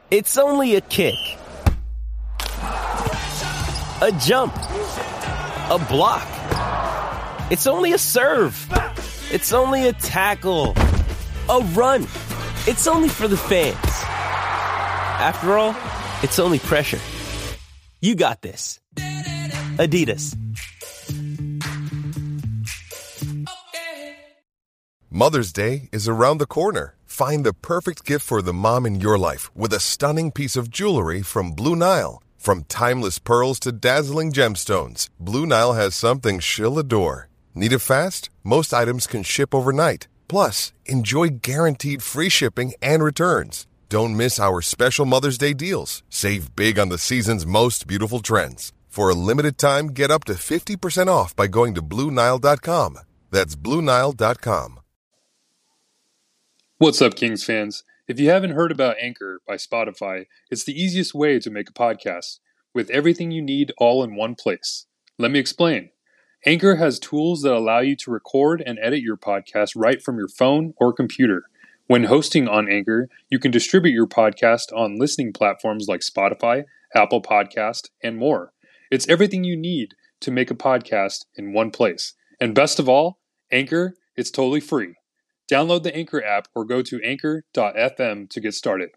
It's only a kick, a jump, a block. It's only a serve. It's only a tackle, a run. It's only for the fans. After all, it's only pressure. You got this. Adidas. Mother's Day is around the corner. Find the perfect gift for the mom in your life with a stunning piece of jewelry from Blue Nile. From timeless pearls to dazzling gemstones, Blue Nile has something she'll adore. Need it fast? Most items can ship overnight. Plus, enjoy guaranteed free shipping and returns. Don't miss our special Mother's Day deals. Save big on the season's most beautiful trends. For a limited time, get up to 50% off by going to BlueNile.com. That's BlueNile.com. What's up, Kings fans? If you haven't heard about Anchor by Spotify, it's the easiest way to make a podcast, with everything you need all in one place. Let me explain. Anchor has tools that allow you to record and edit your podcast right from your phone or computer. When hosting on Anchor, you can distribute your podcast on listening platforms like Spotify, Apple Podcast, and more. It's everything you need to make a podcast in one place. And best of all, Anchor, it's totally free. Download the Anchor app or go to anchor.fm to get started.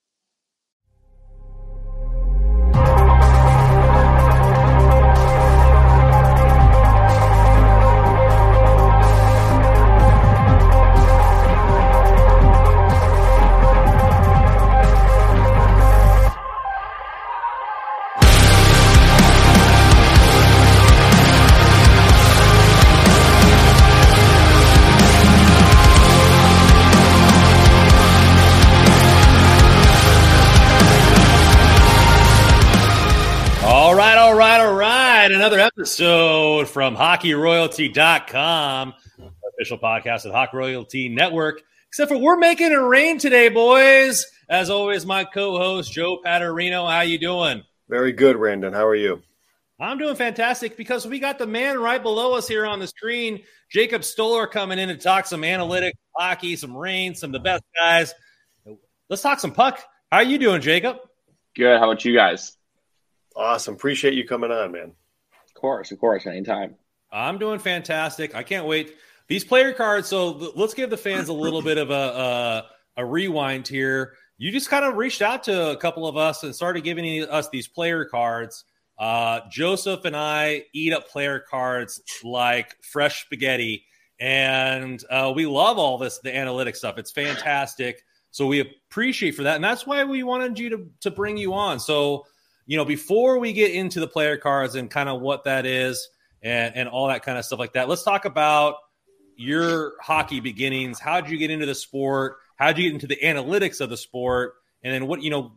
Another episode from HockeyRoyalty.com, official podcast of Hockey Royalty Network. Except for we're making it rain today, boys. As always, my co-host, Joe Paterino. How you doing? Very good, Randon. How are you? I'm doing fantastic because we got the man right below us here on the screen, Jacob Stoller, coming in to talk some analytics, hockey, some rain, some of the best guys. Let's talk some puck. How are you doing, Jacob? Good. How about you guys? Awesome. Appreciate you coming on, man. Of course, anytime. I'm doing fantastic. I can't wait. These player cards, so let's give the fans a little bit of a rewind here. You just kind of reached out to a couple of us and started giving us these player cards. Joseph and I eat up player cards like fresh spaghetti, and we love all this, the analytics stuff. It's fantastic. So we appreciate for that, and that's why we wanted you to bring you on. So, before we get into the player cards and kind of what that is and all that kind of stuff like that, let's talk about your hockey beginnings. How did you get into the sport? How did you get into the analytics of the sport? And then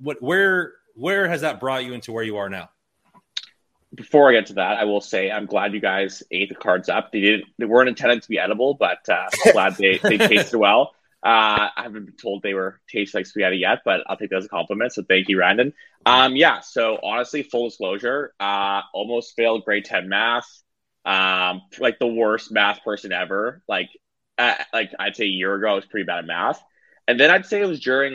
where has that brought you into where you are now? Before I get to that, I will say I'm glad you guys ate the cards up. They weren't intended to be edible, but I'm glad they tasted well. I haven't been told they were taste like spaghetti yet, but I'll take that as a compliment. So thank you, Randon. So honestly, full disclosure, almost failed grade 10 math. Like the worst math person ever. Like I'd say a year ago, I was pretty bad at math. And then I'd say it was during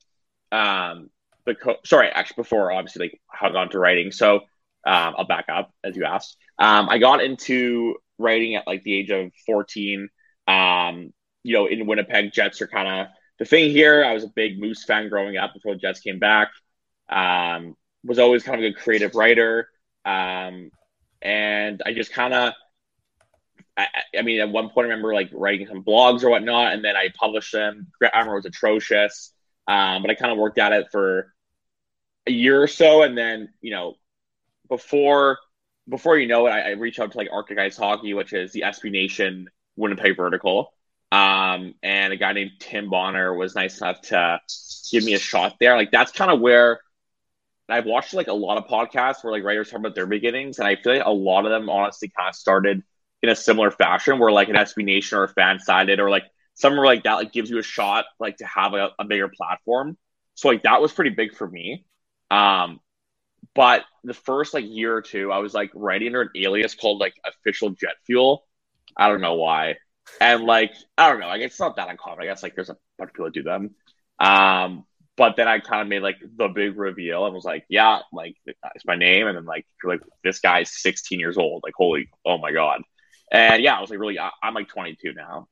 before obviously hung on to writing. So I'll back up as you asked. I got into writing at the age of 14. In Winnipeg, Jets are kind of the thing here. I was a big Moose fan growing up before the Jets came back. Was always kind of a good creative writer. And I just kind of, at one point I remember writing some blogs or whatnot, and then I published them. Grammar was atrocious. But I kind of worked at it for a year or so. And then, before you know it, I reached out to Arctic Ice Hockey, which is the SB Nation Winnipeg vertical. And a guy named Tim Bonner was nice enough to give me a shot there. That's kind of where I've watched a lot of podcasts where writers talk about their beginnings. And I feel like a lot of them honestly kind of started in a similar fashion where an SB Nation or a Fansided or somewhere like that, gives you a shot, to have a bigger platform. So that was pretty big for me. But the first year or two, I was writing under an alias called Official Jet Fuel. I don't know why. And I don't know, it's not that uncommon. I guess there's a bunch of people that do them. But then I kind of made like the big reveal and was like, yeah, like it's my name. And then like, you're like, this guy's 16 years old. Like, oh my God. And yeah, I was like, really, I'm like 22 now.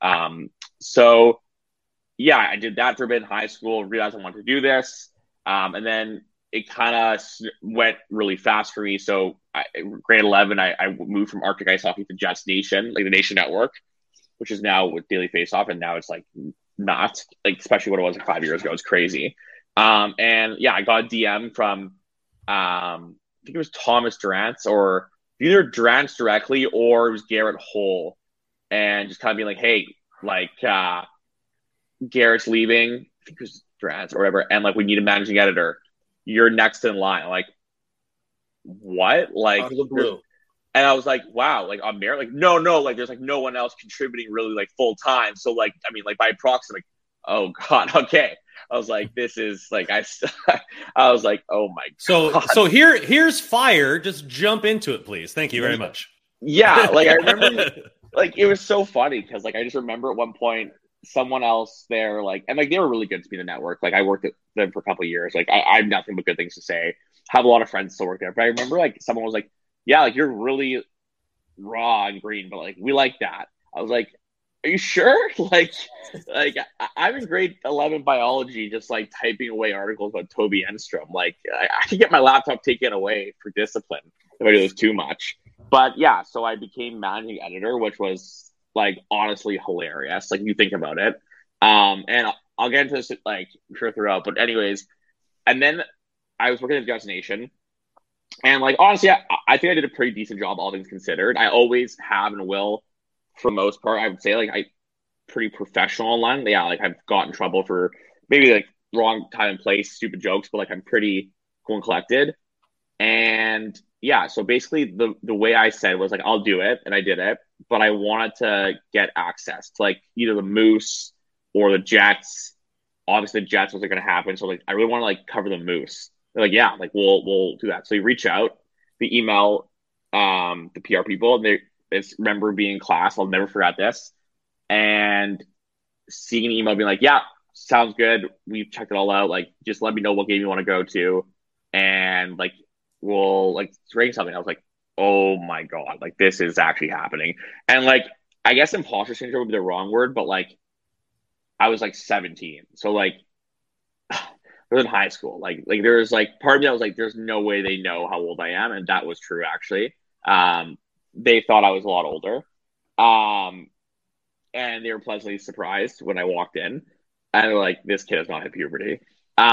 So yeah, I did that for a bit in high school, realized I wanted to do this. And then it kind of went really fast for me. So grade 11, I moved from Arctic Ice Hockey to Jets Nation, like the Nation Network, which is now with Daily Faceoff. And now it's like not, like, especially what it was like 5 years ago. It's crazy. And yeah, I got a DM from, I think it was Thomas Durantz, or either Durantz directly or it was Garrett Hull, and just kind of being like, hey, like, Garrett's leaving. I think it was Durantz or whatever. And like, we need a managing editor. You're next in line. Like, what? Like, and I was like, wow, like on merit, like, no, like there's like no one else contributing really like full time. So like, I mean, like by proxy, like, oh God, okay. I was like, this is like, I was like, oh my God. So here's fire. Just jump into it, please. Thank you very much. Yeah. Like I remember, like, it was so funny because like, I just remember at one point someone else there, like, and like, they were really good to be in the network. Like I worked at them for a couple of years. Like I have nothing but good things to say. Have a lot of friends still work there. But I remember like someone was like, yeah, like you're really raw and green, but like, we like that. I was like, are you sure? Like I'm in grade 11 biology, just like typing away articles about Toby Enstrom. Like I could get my laptop taken away for discipline if I do this too much. But yeah, so I became managing editor, which was like honestly hilarious. Like you think about it. And I'll get into this like sure throughout. But anyways, and then I was working at Jets Nation. And like honestly, I think I did a pretty decent job, all things considered. I always have and will. For the most part, I would say like I pretty professional online. Yeah, like I've got in trouble for maybe like wrong time and place, stupid jokes, but like I'm pretty cool and collected. And yeah, so basically the way I said was like, I'll do it, and I did it, but I wanted to get access to like either the Moose or the Jets. Obviously the Jets wasn't going to happen, so like I really want to like cover the Moose. They're like, yeah, like we'll do that. So you reach out, the email, the PR people, and remember being in class, I'll never forget this, and seeing an email being like, yeah, sounds good, we've checked it all out, like just let me know what game you want to go to, and like we'll like bring something. I was like, oh my God, like this is actually happening. And like I guess imposter syndrome would be the wrong word, but like I was like 17, so like I was in high school, like there was like part of me that was like, there's no way they know how old I am, and that was true actually. They thought I was a lot older. And they were pleasantly surprised when I walked in. And they're like, this kid has not hit puberty.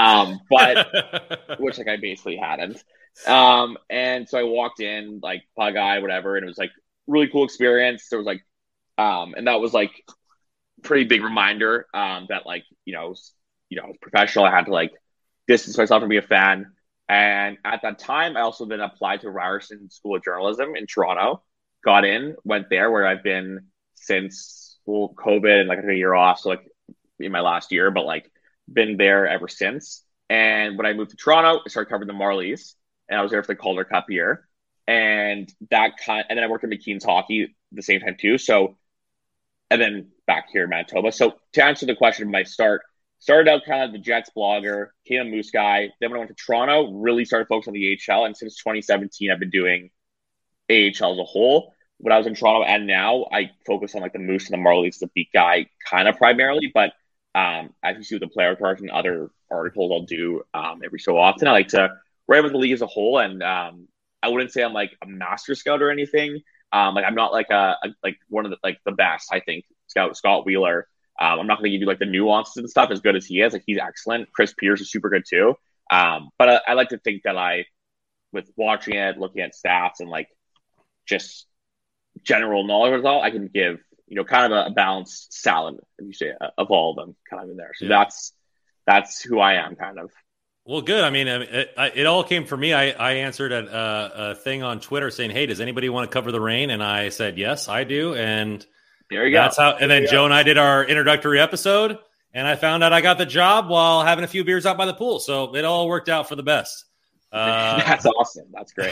But which like I basically hadn't. And so I walked in, like pug eye, whatever, and it was like really cool experience. There was like and that was like pretty big reminder that like, I was professional. I had to like distance myself from being a fan. And at that time, I also then applied to Ryerson School of Journalism in Toronto. Got in, went there, where I've been since COVID and like a year off. So like in my last year, but like been there ever since. And when I moved to Toronto, I started covering the Marlies, and I was there for the Calder Cup year. And and then I worked at McKeen's Hockey at the same time too. So, and then back here in Manitoba. So to answer the question of my started out kind of the Jets blogger, became a Moose guy. Then when I went to Toronto, really started focusing on the AHL. And since 2017, I've been doing AHL as a whole. When I was in Toronto and now, I focus on like the Moose and the Marlies, the beat guy kind of primarily. But as you see with the player cards and other articles I'll do every so often, I like to write about the league as a whole. And I wouldn't say I'm like a master scout or anything. Like I'm not like like one of the best, I think, Scott Wheeler. I'm not going to give you like the nuances and stuff as good as he is. Like he's excellent. Chris Pierce is super good too. But I like to think that with watching it, looking at stats and like just general knowledge of all, I can give, kind of a balanced salad, if you say, of all of them kind of in there. So yeah. That's who I am kind of. Well, good. I mean, it all came from me. I answered a thing on Twitter saying, hey, does anybody want to cover the Reign? And I said, yes, I do. And there you go. That's how. And then Joe and I did our introductory episode, and I found out I got the job while having a few beers out by the pool. So it all worked out for the best. That's awesome. That's great.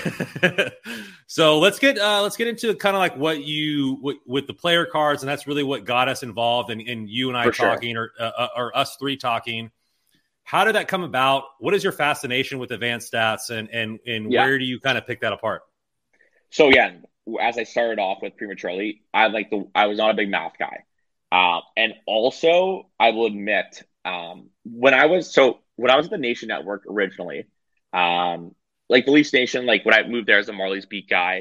So let's get into kind of like what with the player cards, and that's really what got us involved, and you and I for talking, sure. or us three talking. How did that come about? What is your fascination with advanced stats, and where do you kind of pick that apart? So yeah, as I started off with prematurely, I was not a big math guy. And also I will admit, when I was at the Nation Network originally, like the Leafs Nation, like when I moved there as a Marlies beat guy,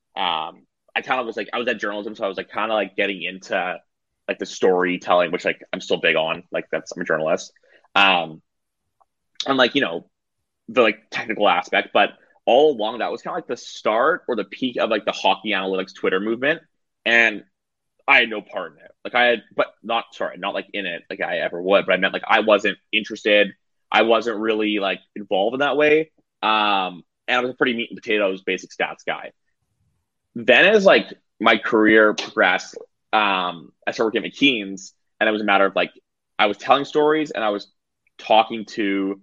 I kind of was like, I was at journalism. So I was like, kind of like getting into like the storytelling, which like I'm still big on, like I'm a journalist. And like, you know, the like technical aspect, but all along that was kind of like the start or the peak of like the hockey analytics Twitter movement. And I had no part in it. Not like in it, like I ever would, but I meant like I wasn't interested. I wasn't really like involved in that way. And I was a pretty meat and potatoes basic stats guy. Then as like my career progressed, I started working at McKean's, and it was a matter of like, I was telling stories and I was talking to,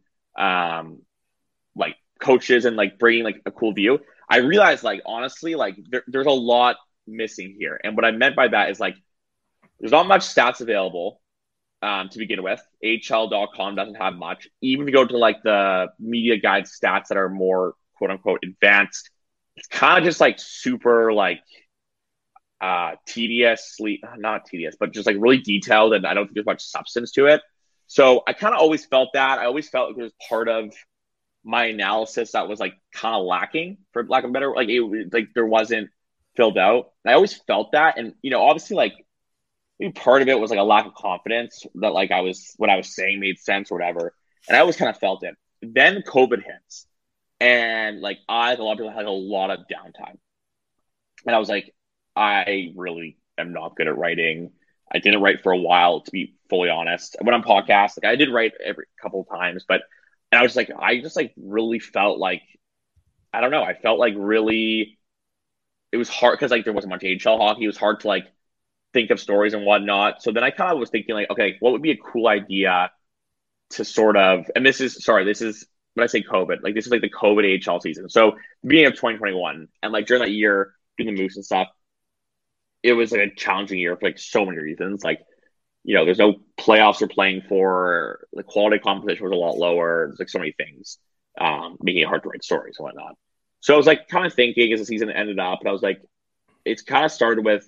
like coaches and like bringing like a cool view. I realized like, honestly, like there's a lot missing here. And what I meant by that is like, there's not much stats available to begin with. AHL.com doesn't have much. Even if you go to like the media guide stats that are more quote unquote advanced, it's kind of just like super like not tedious, but just like really detailed. And I don't think there's much substance to it. So I kind of always felt that. I always felt like there was part of my analysis that was like kind of lacking, for lack of a better, like there wasn't filled out. And I always felt that. And, you know, obviously like maybe part of it was like a lack of confidence that like what I was saying made sense or whatever. And I always kind of felt it. Then COVID hits. And like a lot of people had a lot of downtime. And I was like, I really am not good at writing. I didn't write for a while, to be fully honest. When I'm podcast, like I did write every couple of times, and I was like, I just like really felt like, I don't know. I felt like really, it was hard because like there wasn't much AHL hockey. It was hard to like think of stories and whatnot. So then I kind of was thinking like, okay, what would be a cool idea to sort of, and this is when I say COVID, like this is like the COVID AHL season. So beginning of 2021, and like during that year, doing the Moose and stuff, it was like a challenging year for like so many reasons. Like, you know, there's no playoffs you're playing for. The quality of competition was a lot lower. There's like so many things, making it hard to write stories and whatnot. So I was like kind of thinking as the season ended up, and I was like, it's kind of started with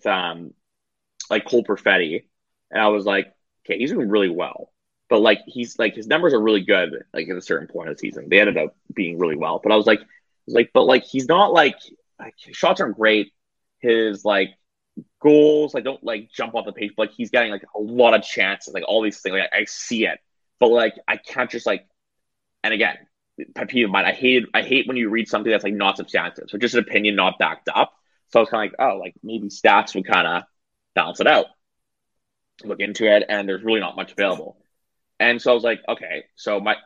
like Cole Perfetti, and I was like, okay, he's doing really well, but like he's like his numbers are really good. Like at a certain point of the season, they ended up being really well. But I was like, but like he's not like his shots aren't great. His like goals, like don't like jump off the page, but like he's getting like a lot of chances, like all these things. Like I see it, but like I can't just like. And again, pet peeve of mine. I hate when you read something that's like not substantive, so just an opinion not backed up. So I was kind of like, oh, like maybe stats would kind of balance it out. Look into it, and there's really not much available. And so I was like, okay, so my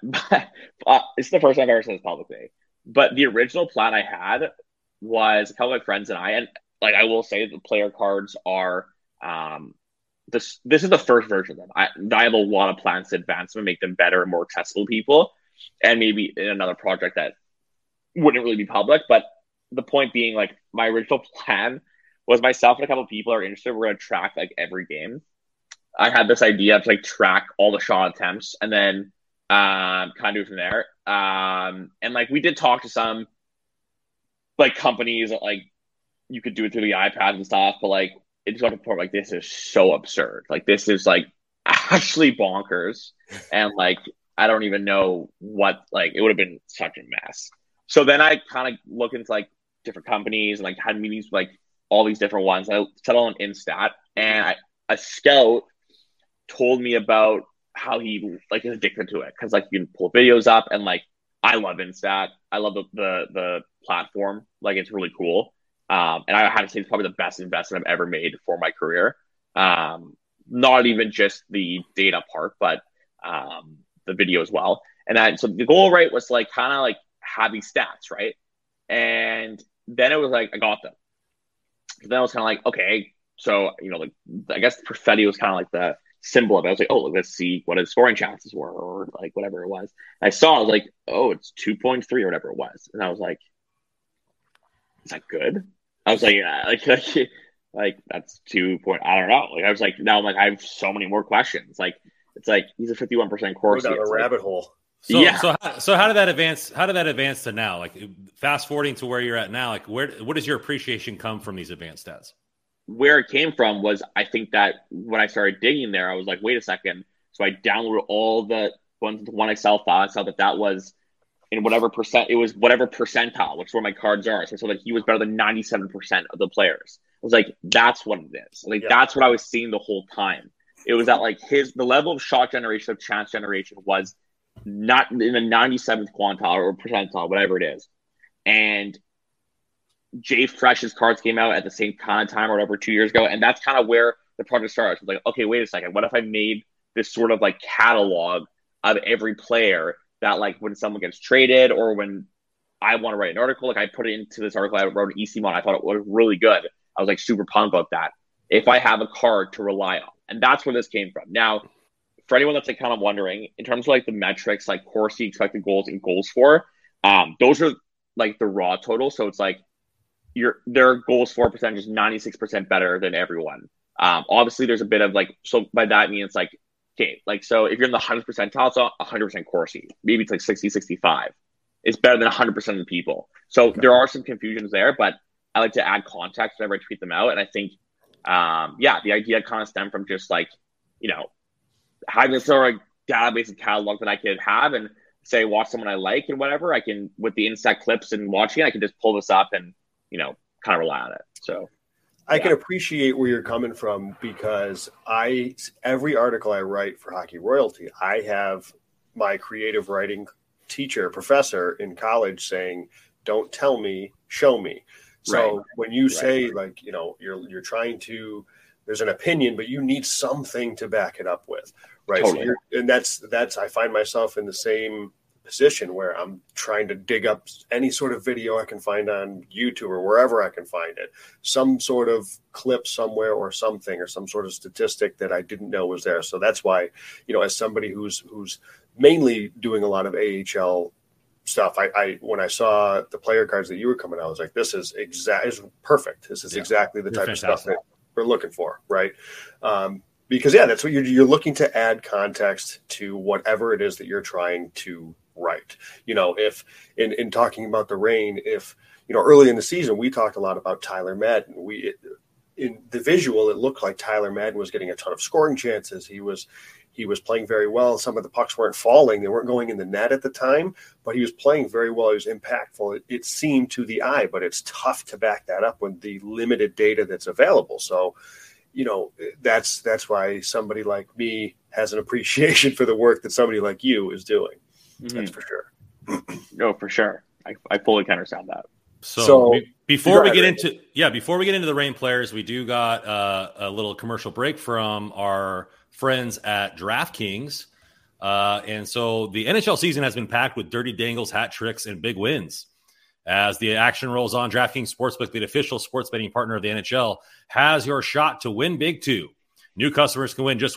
it's the first time I've ever said this publicly, but the original plan I had was a couple of my friends and I, and like I will say the player cards are this is the first version of them. I have a lot of plans to advance them and make them better and more accessible to people, and maybe in another project that wouldn't really be public. But the point being, like my original plan was myself and a couple of people are interested. We're gonna track like every game. I had this idea to like track all the shot attempts and then kind of do it from there. And like we did talk to some like companies that like you could do it through the iPad and stuff, but like it just got to the point like this is so absurd. Like this is like actually bonkers, and like I don't even know what, like it would have been such a mess. So then I kind of looked into like different companies and like had meetings with like all these different ones. I settled on Instat, and a scout told me about how he like is addicted to it because like you can pull videos up, and like I love Instat. I love the platform. Like it's really cool. And I have to say it's probably the best investment I've ever made for my career. Not even just the data part, but the video as well. And so the goal, right, was like kind of like have these stats, right? And then it was like I got them. So then I was kind of like, okay, so you know, like I guess Perfetti was kind of like the symbol of it. I was like, oh, let's see what his scoring chances were, or like whatever it was. And I saw, I was like, oh, it's 2.3 or whatever it was, and I was like, is that good? I was like, yeah, like that's 2 point. I don't know. Like I was like, now I'm like, I have so many more questions. Like It's like he's a 51% Corsi. Go down a rabbit hole. So how did that advance? How did that advance to now? Like fast forwarding to where you're at now, like what does your appreciation come from these advanced stats? Where it came from was, I think that when I started digging there, I was like, wait a second. So I downloaded all the one Excel file. I saw that was in whatever percentile, which is where my cards are. So I saw that he was better than 97% of the players. I was like, that's what it is. Like, that's what I was seeing the whole time. It was that like the level of shot generation, of chance generation was not in the 97th quantile or percentile, whatever it is. And Jay Fresh's cards came out at the same kind of time or whatever 2 years ago. And that's kind of where the project started. I was like, okay, wait a second. What if I made this sort of like catalog of every player that like when someone gets traded or when I want to write an article, like I put it into this article I wrote an EC mod. I thought it was really good. I was like super pumped about that. If I have a card to rely on. And that's where this came from. Now, for anyone that's like kind of wondering, in terms of like the metrics, like Corsi, expected goals, and goals for, those are like the raw total. So it's like their goals for percentage is 96% better than everyone. Obviously, there's a bit of like, so by that means like, okay, like so if you're in the 100th percentile, it's 100% Corsi. Maybe it's like 60, 65. It's better than 100% of the people. So there are some confusions there, but I like to add context whenever I tweet them out. And I think, the idea kind of stemmed from just like, having this sort of database and catalog that I could have and say, watch someone I like and whatever, I can, with the Instat clips and watching it, I can just pull this up and, kind of rely on it. So I can appreciate where you're coming from because every article I write for Hockey Royalty, I have my creative writing professor in college saying, don't tell me, show me. So when you say like, you're trying to, there's an opinion, but you need something to back it up with. Right. Totally. So that's, I find myself in the same position where I'm trying to dig up any sort of video I can find on YouTube or wherever I can find it, some sort of clip somewhere or something, or some sort of statistic that I didn't know was there. So that's why, as somebody who's mainly doing a lot of AHL stuff, I when I saw the player cards that you were coming out, I was like, this is perfect. This is exactly the type of stuff that we're looking for. Right. Because that's what you're looking to add context to whatever it is that you're trying to write. If in talking about the Reign, if early in the season we talked a lot about Tyler Madden. In the visual, it looked like Tyler Madden was getting a ton of scoring chances. He was playing very well. Some of the pucks weren't falling; they weren't going in the net at the time, but he was playing very well. He was impactful. It seemed to the eye, but it's tough to back that up with the limited data that's available. So, that's why somebody like me has an appreciation for the work that somebody like you is doing. Mm-hmm. That's for sure. No, for sure. I fully understand that. So before we get into the Reign players, we do got a little commercial break from our friends at DraftKings. And so the NHL season has been packed with dirty dangles, hat tricks, and big wins. As the action rolls on, DraftKings Sportsbook, the official sports betting partner of the NHL, has your shot to win big too. New customers can bet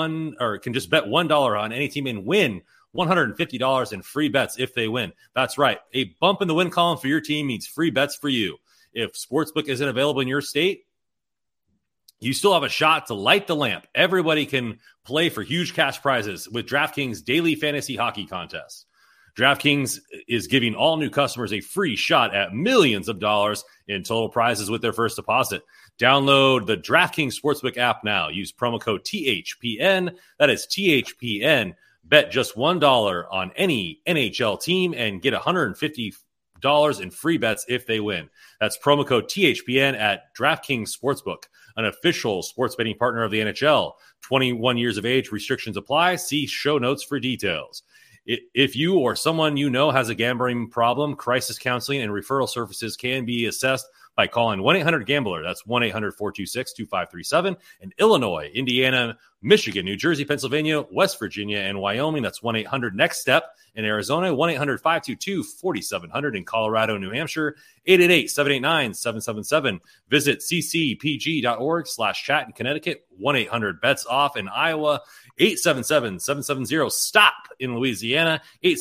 $1 on any team and win $150 in free bets if they win. That's right. A bump in the win column for your team means free bets for you. If Sportsbook isn't available in your state, you still have a shot to light the lamp. Everybody can play for huge cash prizes with DraftKings Daily Fantasy Hockey Contest. DraftKings is giving all new customers a free shot at millions of dollars in total prizes with their first deposit. Download the DraftKings Sportsbook app now. Use promo code THPN. That is THPN. Bet just $1 on any NHL team and get $150 in free bets if they win. That's promo code THPN at DraftKings Sportsbook, an official sports betting partner of the NHL. 21 years of age, restrictions apply. See show notes for details. If you or someone you know has a gambling problem, crisis counseling and referral services can be assessed by calling 1-800-GAMBLER. That's 1-800-426-2537 in Illinois, Indiana, Michigan, New Jersey, Pennsylvania, West Virginia, and Wyoming. That's 1-800-NEXT-STEP in Arizona, 1-800-522-4700 in Colorado, New Hampshire, 888-789-777. Visit ccpg.org/chat in Connecticut, 1-800-BETS-OFF in Iowa, 877-770-STOP in Louisiana,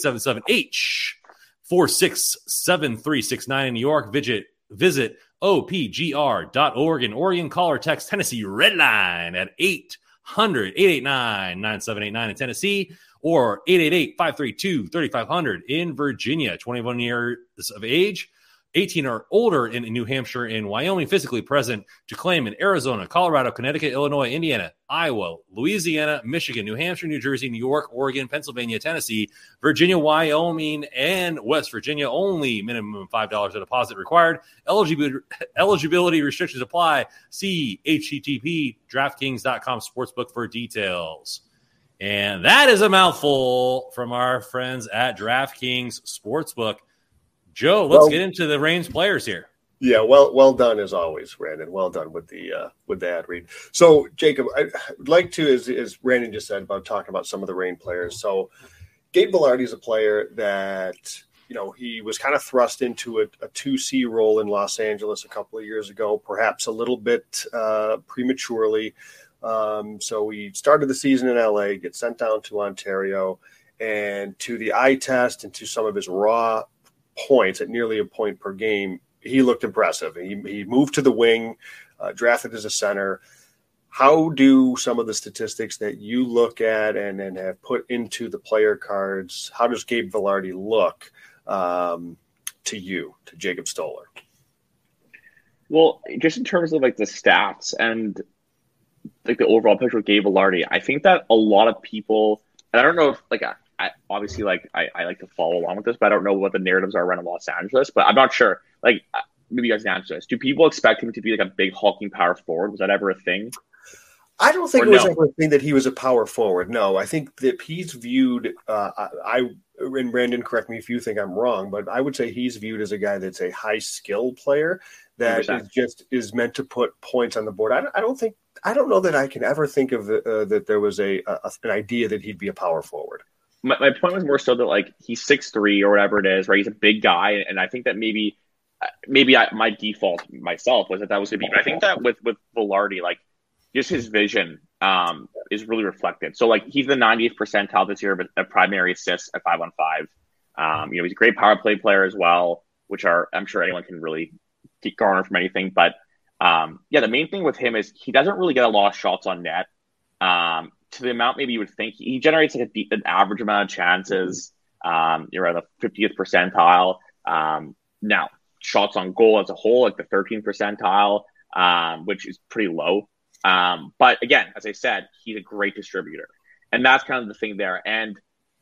877-H467369 in New York. Visit opgr.org in Oregon. Call or text Tennessee Redline at 889-9789 in Tennessee, or 888-532-3500 in Virginia. 21 years of age, 18 or older in New Hampshire and Wyoming, physically present to claim in Arizona, Colorado, Connecticut, Illinois, Indiana, Iowa, Louisiana, Michigan, New Hampshire, New Jersey, New York, Oregon, Pennsylvania, Tennessee, Virginia, Wyoming, and West Virginia. Only minimum $5 of deposit required. Eligibility restrictions apply. See http DraftKings.com sportsbook for details. And that is a mouthful from our friends at DraftKings Sportsbook. Joe, let's get into the Reigns players here. Yeah, well done as always, Brandon. Well done with the ad read. So, Jacob, I'd like to, as Brandon just said, about talking about some of the Reign players. So, Gabe Vilardi is a player that, he was kind of thrust into a 2C role in Los Angeles a couple of years ago, perhaps a little bit prematurely. So he started the season in LA, gets sent down to Ontario, and to the eye test and to some of his raw points at nearly a point per game, he looked impressive. He moved to the wing, drafted as a center. How do some of the statistics that you look at and have put into the player cards, how does Gabe Vilardi look to you, to Jacob Stoller? Well, just in terms of like the stats and like the overall picture of Gabe Vilardi, I think that a lot of people, and I don't know if like I obviously like I like to follow along with this, but I don't know what the narratives are around Los Angeles. But I'm not sure. Like, maybe you guys can answer this. Do people expect him to be like a big hulking power forward? Was that ever a thing? I don't think it was ever a thing that he was a power forward. No, I think that he's viewed. And Brandon, correct me if you think I'm wrong, but I would say he's viewed as a guy that's a high skill player that 100%. is meant to put points on the board. I don't know that I can ever think of that there was an idea that he'd be a power forward. My point was more so that like he's 6'3" or whatever it is, right? He's a big guy, and I think that maybe my default myself was that was going to be. But I think that with Vilardi, like just his vision is really reflected. So like he's the 90th percentile this year, but a primary assists at 5-on-5. He's a great power play player as well, which I'm sure anyone can really garner from anything. But the main thing with him is he doesn't really get a lot of shots on net. To the amount maybe you would think, he generates like an average amount of chances. You're at the 50th percentile. Now, shots on goal as a whole, like the 13th percentile, which is pretty low. But again, as I said, he's a great distributor. And that's kind of the thing there. And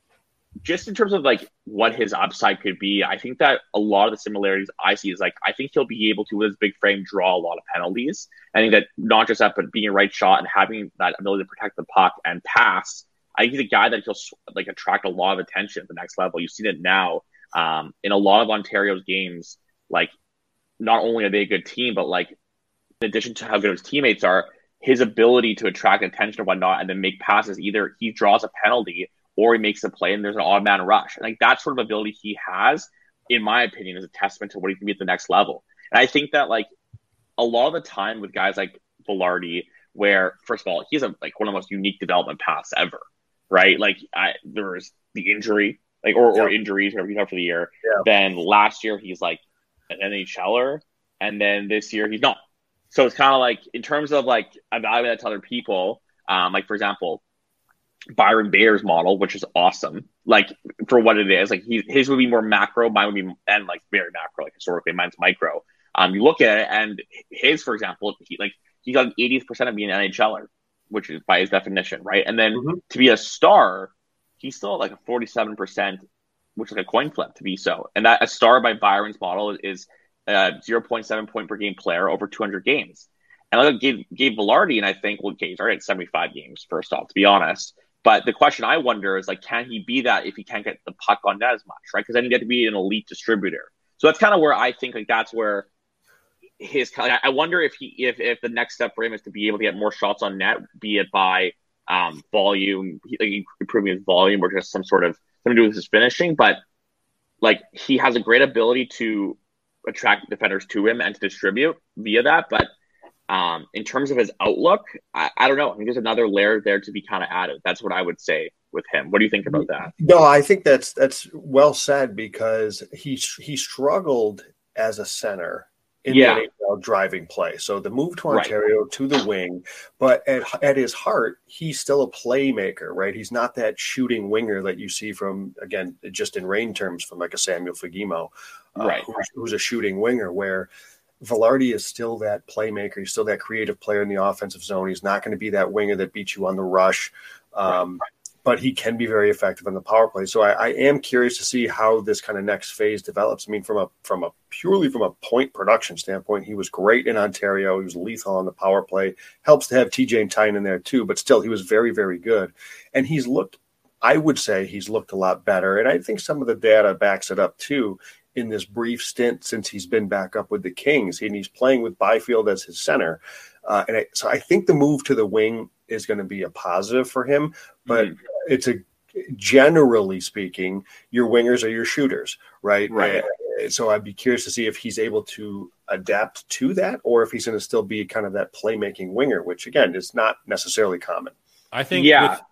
just in terms of like what his upside could be, I think that a lot of the similarities I see is like, I think he'll be able to, with his big frame, draw a lot of penalties. I think that not just that, but being a right shot and having that ability to protect the puck and pass, I think he's a guy that he'll like attract a lot of attention at the next level. You've seen it now in a lot of Ontario's games. Like, not only are they a good team, but like in addition to how good his teammates are, his ability to attract attention and whatnot, and then make passes, either he draws a penalty or he makes a play and there's an odd man rush. And like that sort of ability he has, in my opinion, is a testament to what he can be at the next level. And I think that like a lot of the time with guys like Vilardi, where first of all, he's one of the most unique development paths ever, right? Like there's the injury, like or injuries for the year. Yeah. Then last year he's like an NHLer, and then this year he's not. So it's kind of like in terms of like evaluating that to other people, like for example, Byron Bayer's model, which is awesome, like for what it is. Like his would be more macro, mine would be and like very macro, like historically, mine's micro. You look at it, and his, for example, he got an 80th% of being an NHLer, which is by his definition, right? And then to be a star, he's still at like a 47%, which is like a coin flip to be so. And that a star by Byron's model is 0.7 point per game player over 200 games. And I look at Gabe Vilardi, and I think, well, okay, he's already at 75 games, first off, to be honest. But the question I wonder is, like, can he be that if he can't get the puck on net as much, right? Because then you get to be an elite distributor. So that's kind of where I think, like, that's where his – I wonder if the next step for him is to be able to get more shots on net, be it by volume, like improving his volume, or just something to do with his finishing. But, like, he has a great ability to attract defenders to him and to distribute via that. But in terms of his outlook, I don't know. I think there's another layer there to be kind of added. That's what I would say with him. What do you think about that? No, I think that's well said, because he struggled as a center in the NHL about driving play. So the move to Ontario to the wing, but at his heart, he's still a playmaker, right? He's not that shooting winger that you see from, again, just in rain terms, from like a Samuel Fagemo, who's a shooting winger, where Vilardi is still that playmaker. He's still that creative player in the offensive zone. He's not going to be that winger that beats you on the rush. But he can be very effective on the power play. So I am curious to see how this kind of next phase develops. I mean, from a purely from a point production standpoint, he was great in Ontario. He was lethal on the power play. Helps to have TJ and Tyne in there too, but still he was very, very good. And I would say he's looked a lot better. And I think some of the data backs it up too in this brief stint since he's been back up with the Kings. And he's playing with Byfield as his center. So I think the move to the wing is going to be a positive for him, but generally speaking, your wingers are your shooters, right? So I'd be curious to see if he's able to adapt to that, or if he's going to still be kind of that playmaking winger, which again is not necessarily common. I think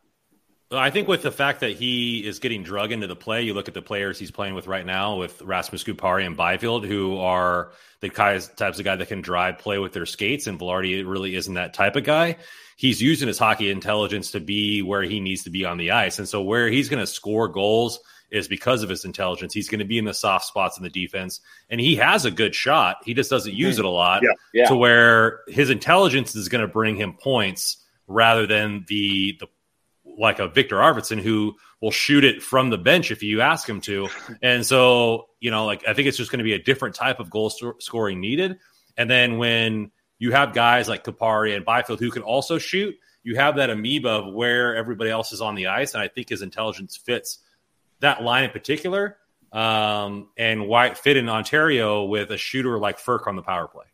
with the fact that he is getting drug into the play, you look at the players he's playing with right now with Rasmus Kupari and Byfield, who are the types of guy that can drive play with their skates, and Vilardi really isn't that type of guy. He's using his hockey intelligence to be where he needs to be on the ice. And so where he's going to score goals is because of his intelligence. He's going to be in the soft spots in the defense, and he has a good shot. He just doesn't use it a lot to where his intelligence is going to bring him points rather than the like a Victor Arvidsson who will shoot it from the bench if you ask him to. And so, I think it's just going to be a different type of goal scoring needed. And then when you have guys like Kupari and Byfield who can also shoot, you have that amoeba of where everybody else is on the ice. And I think his intelligence fits that line in particular. And why it fit in Ontario with a shooter like Furk on the power play.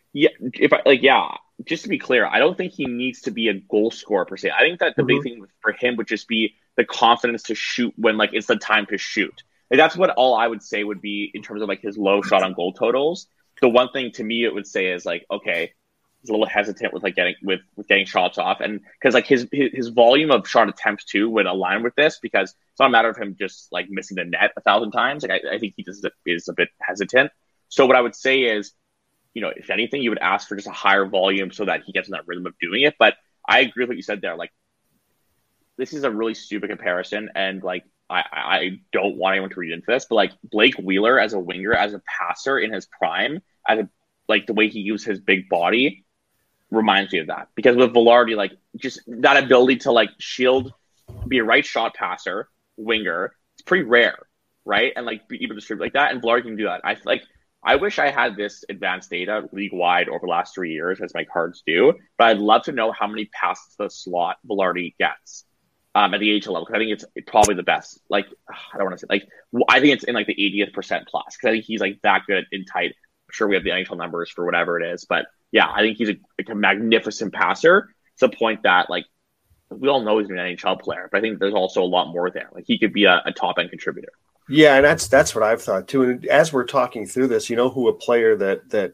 Yeah. Just to be clear, I don't think he needs to be a goal scorer per se. I think that the big thing for him would just be the confidence to shoot when it's the time to shoot. That's what all I would say would be in terms of his low shot on goal totals. The one thing to me it would say is okay, he's a little hesitant with getting shots off, and because his volume of shot attempts too would align with this, because it's not a matter of him just missing the net 1,000 times. I think he just is a bit hesitant. So what I would say is, if anything, you would ask for just a higher volume so that he gets in that rhythm of doing it. But I agree with what you said there. This is a really stupid comparison, and I don't want anyone to read into this, but Blake Wheeler as a winger, as a passer in his prime, the way he used his big body reminds me of that. Because with Vilardi, just that ability to shield, be a right shot passer, winger, it's pretty rare, right? And be able to distribute like that, and Vilardi can do that. I wish I had this advanced data league-wide over the last 3 years, as my cards do, but I'd love to know how many passes to the slot Vilardi gets at the AHL level, because I think it's probably the best. I don't want to say, I think it's in the 80th percent plus, because I think he's that good in tight. I'm sure we have the NHL numbers for whatever it is, but yeah, I think he's a magnificent passer to the point that, we all know he's an NHL player, but I think there's also a lot more there. He could be a top-end contributor. Yeah, and that's what I've thought too. And as we're talking through this, who a player that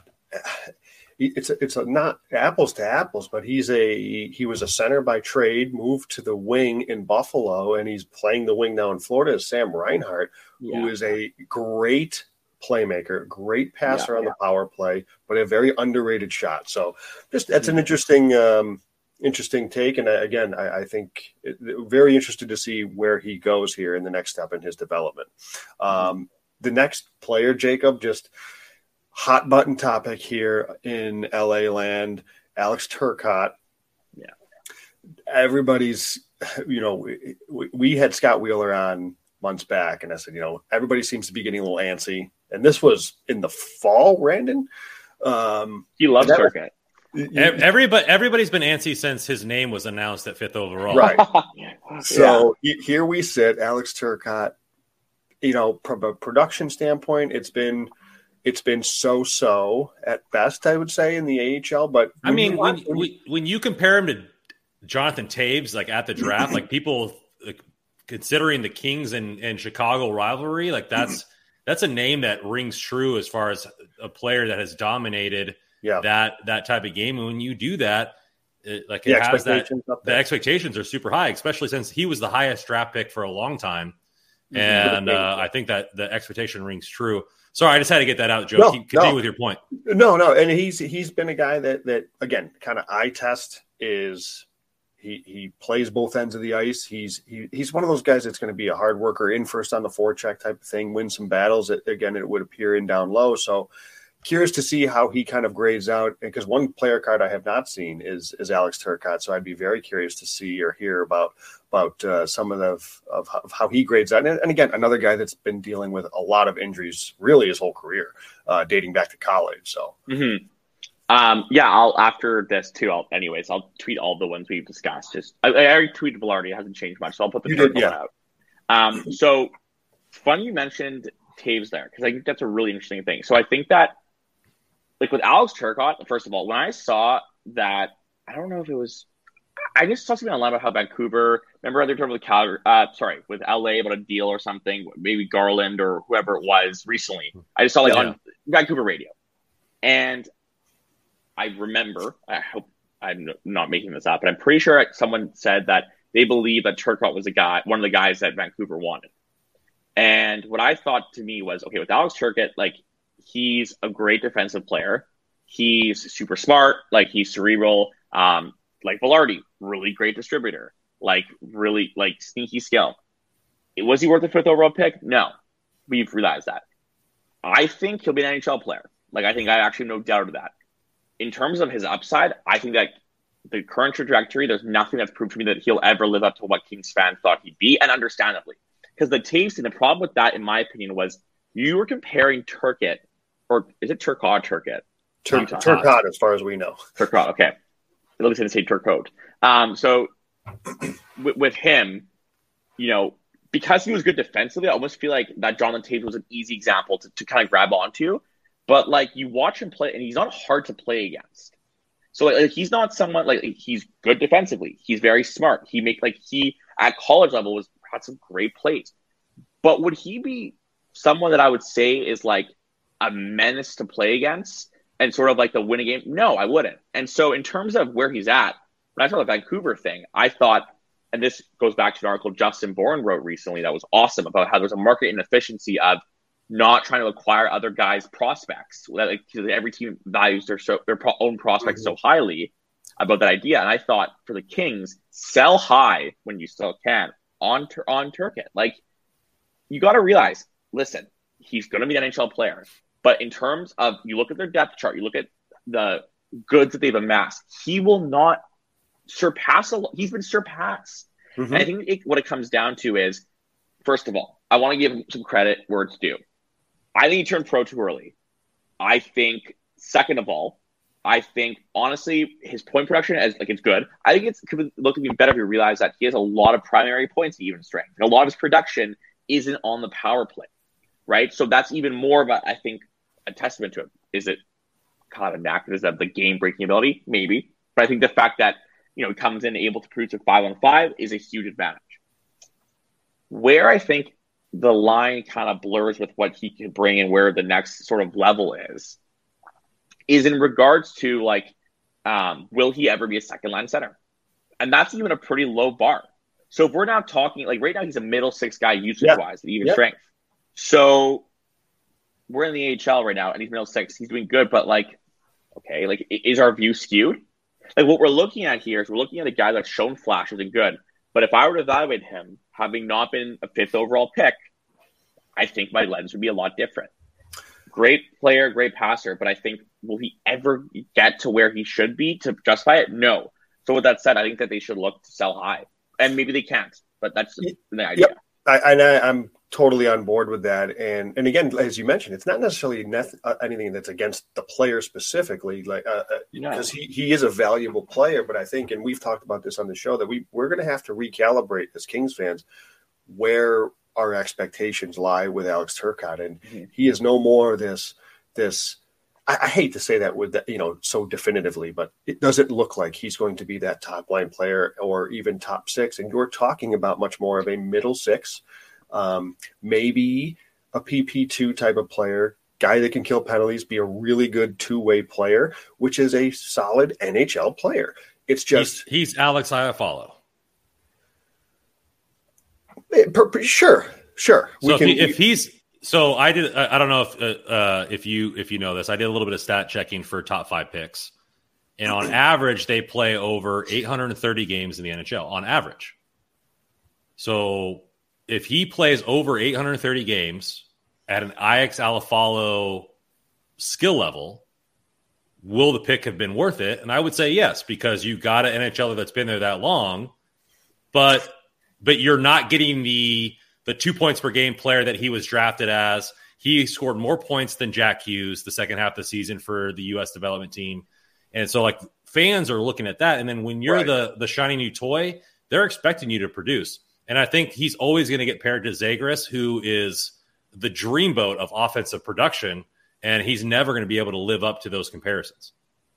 it's not apples to apples, but he was a center by trade, moved to the wing in Buffalo, and he's playing the wing now in Florida, is Sam Reinhart, who is a great playmaker, great passer on the power play, but a very underrated shot. So that's an interesting take. And again, I think very interested to see where he goes here in the next step in his development. The next player, Jacob, just hot button topic here in LA land, Alex Turcotte. Yeah. Everybody's, we had Scott Wheeler on months back, and I said, everybody seems to be getting a little antsy. And this was in the fall, Randon. He loves Turcotte. Everybody's been antsy since his name was announced at 5th overall. Right. So here we sit, Alex Turcotte. From a production standpoint, it's been so at best, I would say, in the AHL. But when you compare him to Jonathan Taves, at the draft, people considering the Kings and Chicago rivalry, that's a name that rings true as far as a player that has dominated that type of game. And when you do that, the expectations are super high, especially since he was the highest draft pick for a long time. And I think that the expectation rings true. Sorry, I just had to get that out, Joe. Continue with your point. No. And he's been a guy that again, kind of eye test is he plays both ends of the ice. He's one of those guys that's going to be a hard worker, in first on the forecheck type of thing, win some battles. It would appear in down low. So curious to see how he kind of grades out, because one player card I have not seen is Alex Turcotte. So I'd be very curious to see or hear about some of how he grades out. And again, another guy that's been dealing with a lot of injuries really his whole career, dating back to college. So I'll after this too. I'll tweet all the ones we've discussed. I already tweeted Velarde. It hasn't changed much, so I'll put the Turcotte out. So funny you mentioned Taves there, because I think that's a really interesting thing. So I think that, like with Alex Turcotte, first of all, when I saw that, I don't know if it was, I just saw something online about how Vancouver, remember they talked with with LA about a deal or something, maybe Garland or whoever it was recently. I just saw on Vancouver radio. And I remember, I hope I'm not making this up, but I'm pretty sure someone said that they believe that Turcotte was one of the guys that Vancouver wanted. And what I thought to me was, okay, with Alex Turcotte, like, he's a great defensive player. He's super smart. Like, he's cerebral. Like Velarde, really great distributor. Like, really, like, sneaky skill. Was he worth a 5th overall pick? No. We've realized that. I think he'll be an NHL player. Like, I actually have no doubt of that. In terms of his upside, I think that the current trajectory, there's nothing that's proved to me that he'll ever live up to what Kings fans thought he'd be, and understandably. Because the Taves thing, the problem with that, in my opinion, was you were comparing Turcotte, or is it Turcotte? Turcotte, as far as we know. Turcotte, okay. At least I didn't say Turcotte. So with him, because he was good defensively, I almost feel like that Jonathan Taves was an easy example to kind of grab onto. But, like, you watch him play, and he's not hard to play against. So, like he's not someone, like, he's good defensively. He's very smart. He at college level had some great plays. But would he be someone that I would say is, like, a menace to play against and sort of like the win a game? No, I wouldn't. And so in terms of where he's at, when I saw the Vancouver thing, I thought, and this goes back to an article Justin Bourne wrote recently that was awesome about how there's a market inefficiency of not trying to acquire other guys' prospects. Like, every team values their own prospects so highly about that idea. And I thought, for the Kings, sell high when you still can on Turcotte. Like, you got to realize, listen, he's going to be an NHL player. But in terms of, you look at their depth chart, you look at the goods that they've amassed, he will not surpass he's been surpassed. And I think what it comes down to is, first of all, I want to give him some credit where it's due. I think he turned pro too early. I think, second of all, honestly, his point production it's good. I think it could look even better if you realize that he has a lot of primary points to even strength. And a lot of his production isn't on the power play, right? So that's even more of I think, a testament to him. Is it kind of enacted as the game-breaking ability? Maybe. But I think the fact that, he comes in able to produce a 5-on-5 is a huge advantage. Where I think the line kind of blurs with what he can bring and where the next sort of level is in regards to, like, will he ever be a second-line center? And that's even a pretty low bar. So if we're now talking, like, right now he's a middle six guy usage-wise, even strength. So we're in the AHL right now, and he's middle six. He's doing good, but, like, okay, like, is our view skewed? Like, what we're looking at here is we're looking at a guy that's shown flashes and good. But if I were to evaluate him, having not been a 5th overall pick, I think my lens would be a lot different. Great player, great passer, but I think, will he ever get to where he should be to justify it? No. So with that said, I think that they should look to sell high. And maybe they can't, but that's the idea. Yep. I'm totally on board with that. And again, as you mentioned, it's not necessarily anything that's against the player specifically, like because he is a valuable player. But I think, and we've talked about this on the show, that we're going to have to recalibrate as Kings fans where our expectations lie with Alex Turcotte, and he is no more this. I hate to say that with so definitively, but it doesn't look like he's going to be that top line player or even top six. And you're talking about much more of a middle six, maybe a PP2 type of player, guy that can kill penalties, be a really good two-way player, which is a solid NHL player. It's just he's Alex Iafallo. Sure. Sure. So I don't know if you know this. I did a little bit of stat checking for top 5 picks. And on average, they play over 830 games in the NHL on average. So if he plays over 830 games at an Ix Alafalo skill level, will the pick have been worth it? And I would say yes, because you got an NHLer that's been there that long, but you're not getting the 2 points per game player that he was drafted as. He scored more points than Jack Hughes the second half of the season for the U.S. development team. And so, like, fans are looking at that. And then when you're the shiny new toy, they're expecting you to produce. And I think he's always going to get paired to Zagreus, who is the dreamboat of offensive production. And he's never going to be able to live up to those comparisons.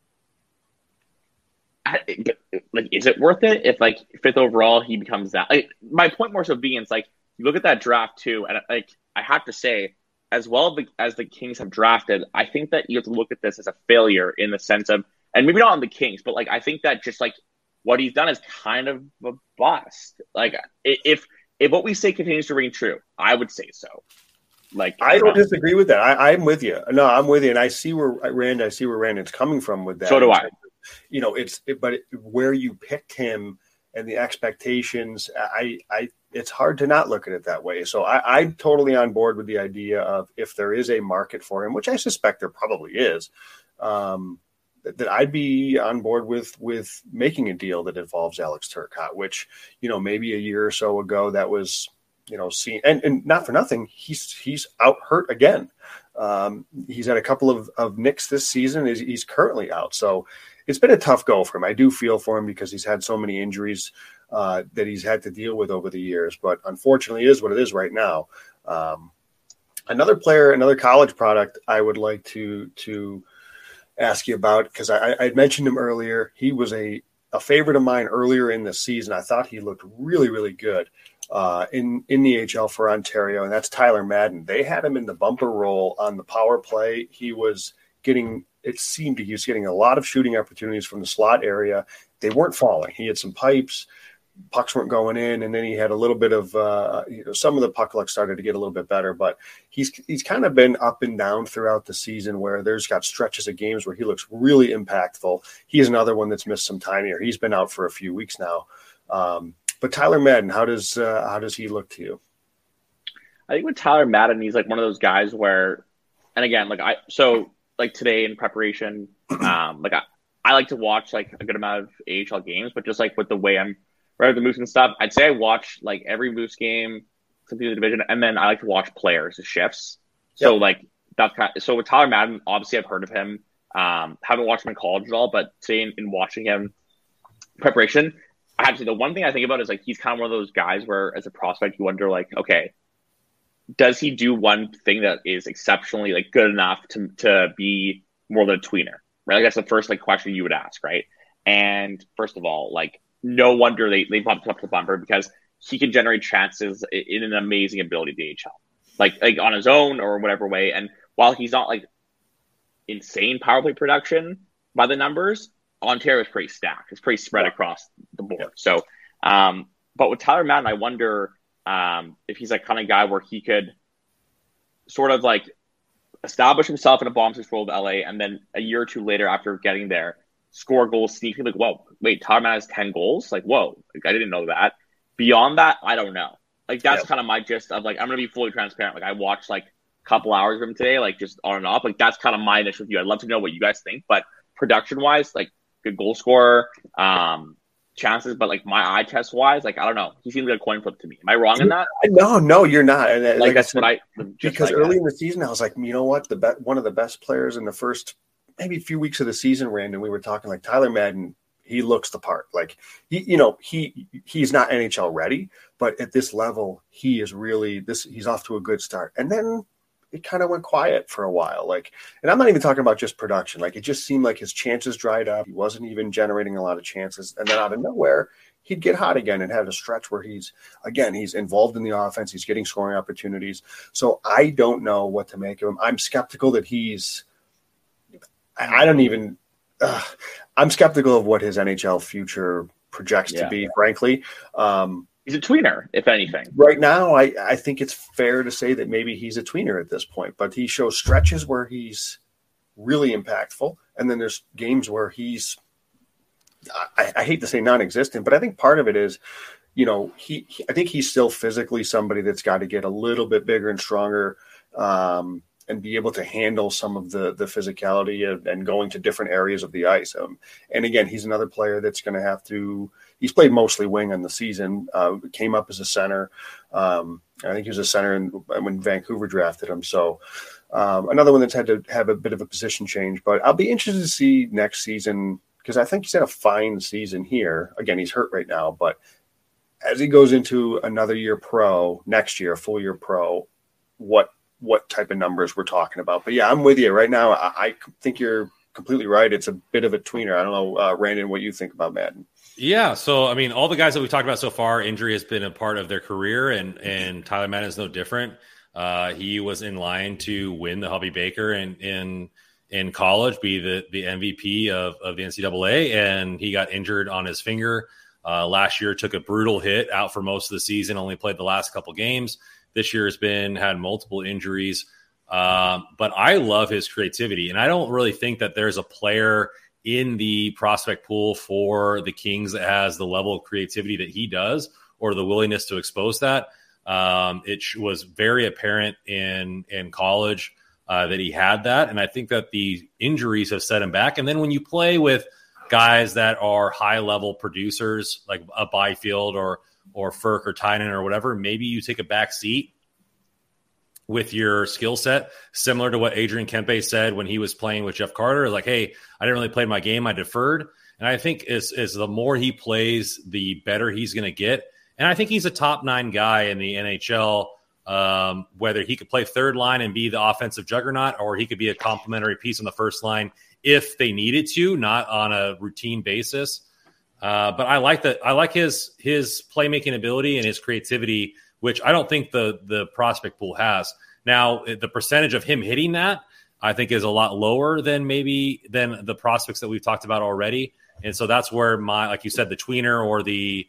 Is it worth it if, like, 5th overall he becomes that? Like, my point more so being, it's like, you look at that draft too, and like I have to say, as well as the Kings have drafted, I think that you have to look at this as a failure in the sense of, and maybe not on the Kings, but like I think that just like what he's done is kind of a bust. Like if what we say continues to ring true, I would say so. Like I don't disagree with that. I'm with you. No, I'm with you, and I see where Randon's coming from with that. So do I. You know, but where you picked him and the expectations, it's hard to not look at it that way. So I'm totally on board with the idea of if there is a market for him, which I suspect there probably is, that I'd be on board with making a deal that involves Alex Turcotte, which, you know, maybe a year or so ago that was, you know, seen, and not for nothing, he's out hurt again. He's had a couple of nicks this season. He's currently out. So it's been a tough go for him. I do feel for him because he's had so many injuries that he's had to deal with over the years, but unfortunately it is what it is right now. Another player, another college product I would like to ask you about, because I mentioned him earlier. He was a favorite of mine earlier in the season. I thought he looked really, really good in the HL for Ontario, and that's Tyler Madden. They had him in the bumper role on the power play. He was getting a lot of shooting opportunities from the slot area. They weren't falling. He had some pipes. Pucks weren't going in, and then he had a little bit of some of the puck luck started to get a little bit better, but he's kind of been up and down throughout the season where there's got stretches of games where he looks really impactful. He's another one that's missed some time here. He's been out for a few weeks now. But Tyler Madden, how does he look to you? I think with Tyler Madden, he's like one of those guys where, and again, like today in preparation, I like to watch like a good amount of AHL games, but just like with the way I'm right with the Moose and stuff, I'd say I watch like every Moose game, something in the division, and then I like to watch players as shifts. So like that's so with Tyler Madden, obviously I've heard of him. Haven't watched him in college at all, but today in watching him preparation, I have to say the one thing I think about is like he's kind of one of those guys where as a prospect you wonder like, okay, does he do one thing that is exceptionally like good enough to be more than a tweener? Right? Like that's the first like question you would ask, right? And first of all, like no wonder they bumped up the bumper because he can generate chances in an amazing ability at the AHL, like on his own or whatever way. And while he's not like insane power play production by the numbers, Ontario is pretty stacked. It's pretty spread across the board. Yeah. So, but with Tyler Madden, I wonder if he's like kind of guy where he could sort of like establish himself in a bomb six role of LA, and then a year or two later after getting there, score goals sneakily. Like, whoa, wait, Tyler Madden has 10 goals? Like, whoa, like, I didn't know that. Beyond that, I don't know. Like, that's kind of my gist of like, I'm going to be fully transparent. Like, I watched like a couple hours of him today, like just on and off. Like, that's kind of my initial view. I'd love to know what you guys think, but production wise, like good goal scorer, chances, but like my eye test wise, like I don't know. He seems like a coin flip to me. Am I wrong in that? No, you're not. And like that's what because early in the season, I was like, you know what, one of the best players in the first maybe few weeks of the season, Randon. We were talking like Tyler Madden. He looks the part. Like he's not NHL ready, but at this level, he is really he's off to a good start. And then it kind of went quiet for a while. Like, and I'm not even talking about just production. Like, it just seemed like his chances dried up. He wasn't even generating a lot of chances. And then out of nowhere, he'd get hot again and have a stretch where he's involved in the offense. He's getting scoring opportunities. So I don't know what to make of him. I'm skeptical that I'm skeptical of what his NHL future projects to be, frankly. He's a tweener, if anything. Right now, I think it's fair to say that maybe he's a tweener at this point, but he shows stretches where he's really impactful, and then there's games where he's, I hate to say non-existent, but I think part of it is, I think he's still physically somebody that's got to get a little bit bigger and stronger, and be able to handle some of the physicality and going to different areas of the ice. And again, he's another player that's going to have to. He's played mostly wing on the season. Came up as a center. I think he was a center when Vancouver drafted him. So another one that's had to have a bit of a position change. But I'll be interested to see next season because I think he's had a fine season here. Again, he's hurt right now, but as he goes into another year pro next year, a full year pro, what type of numbers we're talking about. But yeah, I'm with you right now. I think you're completely right. It's a bit of a tweener. I don't know, Randon, what you think about Madden. Yeah. So, I mean, all the guys that we've talked about so far, injury has been a part of their career, and Tyler Madden is no different. He was in line to win the Hobey Baker in college, be the MVP of the NCAA, and he got injured on his finger. Last year took a brutal hit, out for most of the season, only played the last couple games. This year has had multiple injuries, but I love his creativity. And I don't really think that there's a player in the prospect pool for the Kings that has the level of creativity that he does or the willingness to expose that. It was very apparent in college that he had that. And I think that the injuries have set him back. And then when you play with guys that are high-level producers like a Byfield or Ferk or Tynan or whatever, maybe you take a back seat with your skill set, similar to what Adrian Kempe said when he was playing with Jeff Carter. Like, hey, I didn't really play my game. I deferred. And I think as the more he plays, the better he's going to get. And I think he's a top 9 guy in the NHL, whether he could play third line and be the offensive juggernaut, or he could be a complementary piece on the first line if they needed to, not on a routine basis. But I like that. I like his playmaking ability and his creativity, which I don't think the prospect pool has. Now, the percentage of him hitting that, I think, is a lot lower than the prospects that we've talked about already. And so that's where like you said, the tweener or the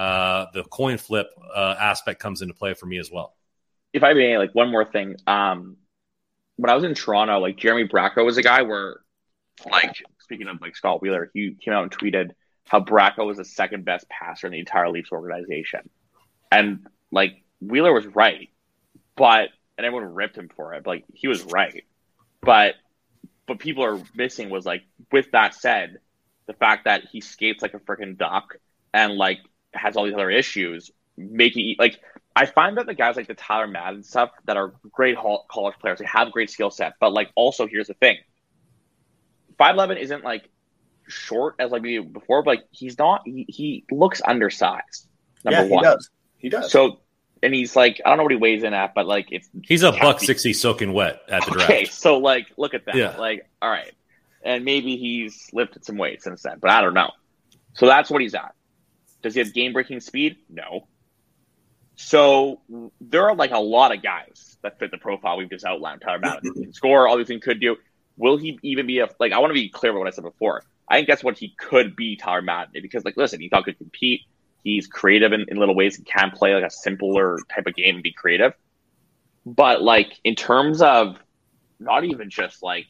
coin flip aspect comes into play for me as well. If I may, like one more thing, when I was in Toronto, like Jeremy Bracco was a guy where, like, speaking of like Scott Wheeler, he came out and tweeted how Bracco was the second best passer in the entire Leafs organization. And like Wheeler was right, and everyone ripped him for it. But, like, he was right. But people are missing was, like, with that said, the fact that he skates like a freaking duck and like has all these other issues, making like I find that the guys like the Tyler Madden stuff that are great college players, they have great skill set, but like also here's the thing, 5'11" isn't like short as like maybe before, but like he's not. He looks undersized. Number one, he does. So, and he's like, I don't know what he weighs in at, but like he's a $160 soaking wet at the draft. Okay, so like look at that. Yeah. Like, all right, and maybe he's lifted some weight since then, but I don't know. So that's what he's at. Does he have game breaking speed? No. So there are like a lot of guys that fit the profile we've just outlined. Tyler Madden can score, all these things could do. Will he even be I want to be clear about what I said before. I think that's what he could be, Tyler Madden, because like, listen, he thought he could compete. He's creative in little ways. He can play like a simpler type of game and be creative. But like in terms of not even just like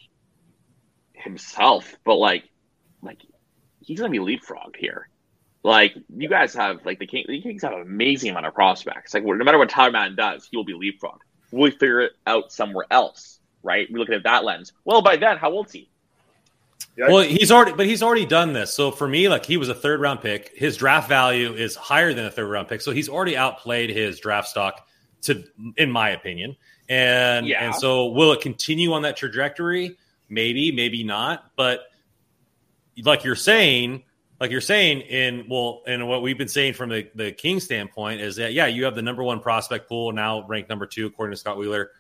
himself, but like he's gonna be leapfrogged here. Like you guys have like the Kings have an amazing amount of prospects. Like no matter what Tyler Madden does, he will be leapfrogged. Will he figure it out somewhere else? Right? We look at it that lens. Well, by then, how old is he? Well, he's already done this. So for me, like he was a 3rd round pick. His draft value is higher than a 3rd round pick. So he's already outplayed his draft stock in my opinion. And so will it continue on that trajectory? Maybe, maybe not. But like you're saying in what we've been saying from the King standpoint is that, you have the number 1 prospect pool now ranked number 2, according to Scott Wheeler,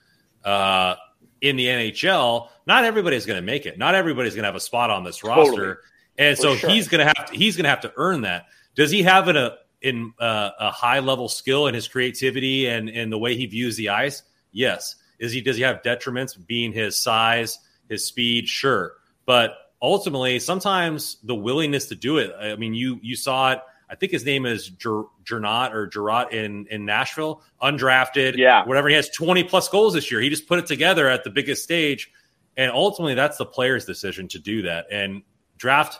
in the NHL. Not everybody's going to make it. Not everybody's going to have a spot on this roster. And so he's going to have to earn that. Does he have a high level skill in his creativity and the way he views the ice? Yes. Does he have detriments being his size, his speed? Sure. But ultimately, sometimes the willingness to do it. I mean, you saw it. I think his name is Gerard in Nashville, undrafted. Yeah. Whatever. He has 20-plus goals this year. He just put it together at the biggest stage. And ultimately, that's the player's decision to do that. And draft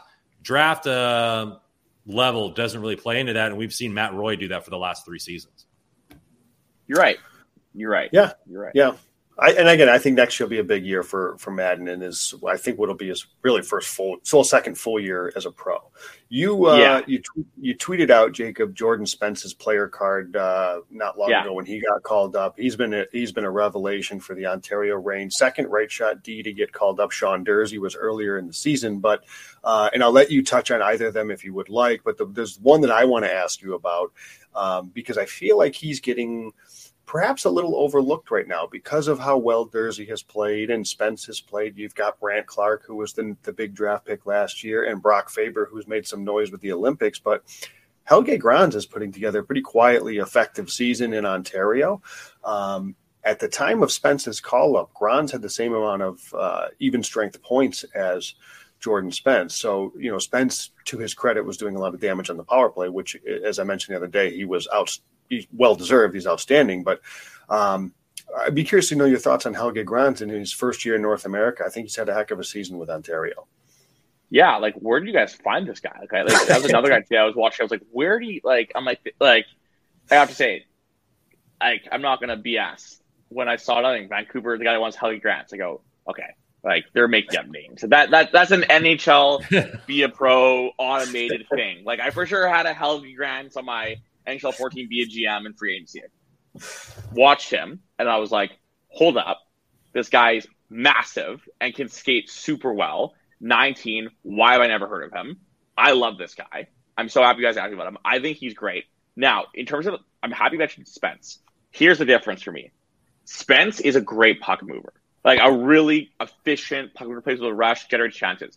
level doesn't really play into that. And we've seen Matt Roy do that for the last 3 seasons. You're right. Yeah. You're right. Yeah. I think next year will be a big year for Madden, and I think what'll be his really second full year as a pro. You tweeted out, Jacob, Jordan Spence's player card not long ago when he got called up. He's been a revelation for the Ontario Reign. Second right shot D to get called up. Sean Dursey was earlier in the season, but and I'll let you touch on either of them if you would like. But there's one that I want to ask you about because I feel like he's getting perhaps a little overlooked right now because of how well Dursey has played and Spence has played. You've got Brandt Clark, who was the big draft pick last year, and Brock Faber, who's made some noise with the Olympics. But Helge Grans is putting together a pretty quietly effective season in Ontario. At the time of Spence's call-up, Grans had the same amount of even-strength points as Jordan Spence. So, Spence, to his credit, was doing a lot of damage on the power play, which, as I mentioned the other day, he's well-deserved. He's outstanding. But I'd be curious to know your thoughts on Helge Grans in his first year in North America. I think he's had a heck of a season with Ontario. Yeah, where did you guys find this guy? That was another guy today I was watching. I was like, where do you, I'm like, I have to say, I'm not going to BS. When I saw it in Vancouver, the guy that wants Helge Grans, I go, okay. They're making up names. So that's an NHL be a pro automated thing. I for sure had a Helge Grans on my NHL 14 be a GM in free agency. Watched him, and I was like, hold up. This guy's massive and can skate super well. 19. Why have I never heard of him? I love this guy. I'm so happy you guys are asking about him. I think he's great. Now, in terms of, I'm happy you mentioned Spence. Here's the difference for me. Spence is a great puck mover. A really efficient puck mover, plays with a rush, generates chances.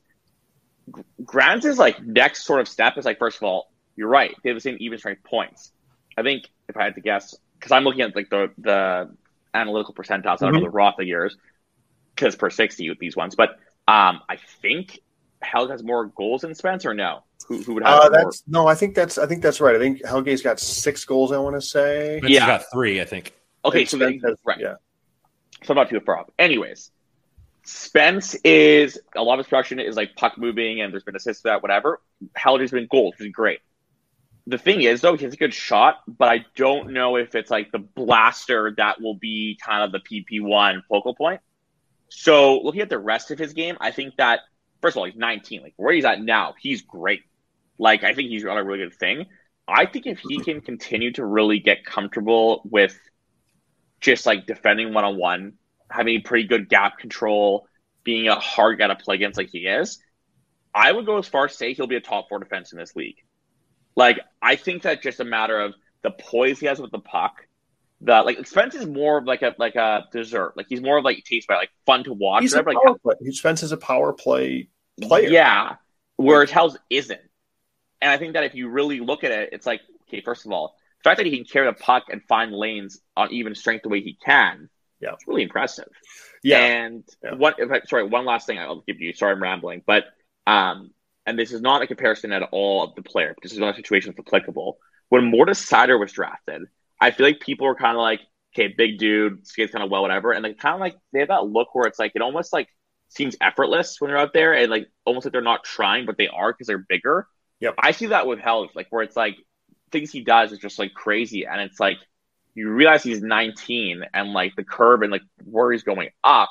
Grans' next sort of step is first of all, you're right. They have the same even strength points. I think if I had to guess, because I'm looking at the analytical percentiles, I don't know the raw figures, because per 60 with these ones, but I think Helge has more goals than Spence, or no? Who would have more? No, I think that's right. I think Helge's got 6 goals, I want to say. He's got 3, I think. Okay, so then, right. Yeah. So I'm not too far off. Anyways, Spence is, a lot of his production is puck moving, and there's been assists for that, whatever. Helge's been goals, which is great. The thing is, though, he has a good shot, but I don't know if it's the blaster that will be kind of the PP1 focal point. So looking at the rest of his game, I think that, first of all, he's 19. Where he's at now, he's great. I think he's got a really good thing. I think if he can continue to really get comfortable with just defending one-on-one, having pretty good gap control, being a hard guy to play against he is, I would go as far as say he'll be a top 4 defense in this league. I think that just a matter of the poise he has with the puck. Spence is more of a dessert. He's more of taste by fun to watch. Spence is a power play player. Yeah, whereas Helge isn't. And I think that if you really look at it, it's okay, first of all, the fact that he can carry the puck and find lanes on even strength the way he can, it's really impressive. Yeah. And one last thing I'll give you. Sorry, I'm rambling, but and this is not a comparison at all of the player. This is not a situation that's applicable. When Mortis Seider was drafted, I feel people were kind of okay, big dude, skates kind of well, whatever, and kind of they have that look where it's it almost seems effortless when they're out there, and almost they're not trying, but they are because they're bigger. Yep. I see that with Helge, where it's things he does is just crazy, and it's you realize he's 19 and the curve and where he's going up,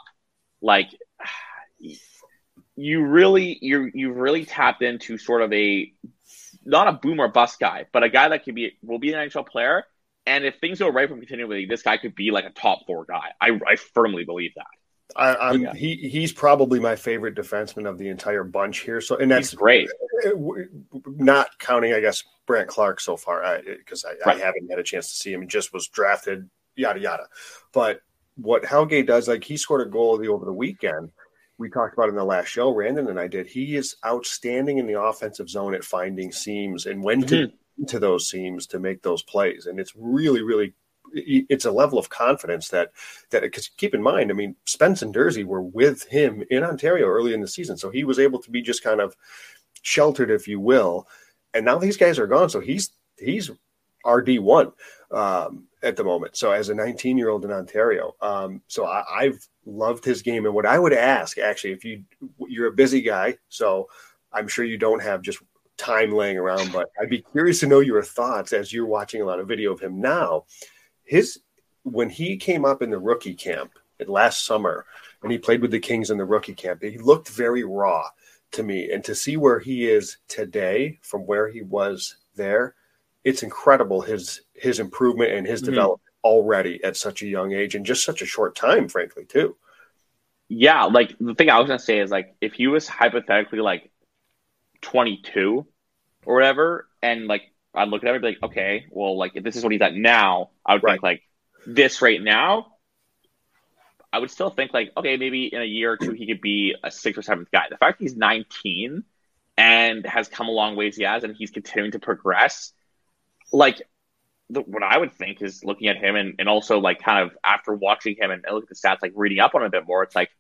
you've really tapped into sort of a, not a boom or bust guy, but a guy that will be an NHL player, and if things go right from continually, this guy could be a top 4 guy. I firmly believe that. He's probably my favorite defenseman of the entire bunch here. So, and that's he's great. Not counting, I guess, Brandt Clark so far, because I haven't had a chance to see him. He just was drafted, yada yada. But what Helge does, he scored a goal over the weekend. We talked about it in the last show, Randon and I did. He is outstanding in the offensive zone at finding seams and when to into those seams to make those plays, and it's really, really. It's a level of confidence that because keep in mind, Spence and Dursey were with him in Ontario early in the season, so he was able to be just kind of sheltered, if you will. And now these guys are gone. So he's RD1 at the moment. So as a 19-year-old in Ontario. So I've loved his game. And what I would ask, actually, if you're a busy guy, so I'm sure you don't have just time laying around, but I'd be curious to know your thoughts as you're watching a lot of video of him now. When he came up in the rookie camp last summer and he played with the Kings in the rookie camp, he looked very raw to me. And to see where he is today from where he was there, it's incredible his improvement and his development already at such a young age and just such a short time, frankly, too. Yeah, like the thing I was gonna say is like if he was hypothetically like 22 or whatever, and like I'd look at him and be like, okay, well, like if this is what he's at now, I would think like this right now, I would still think like, okay, maybe in a year or two he could be a 6th or 7th guy. The fact that he's 19 and has come a long ways he has, and he's continuing to progress, like what I would think is looking at him and also like kind of after watching him and look at the stats, like reading up on him a bit more, it's like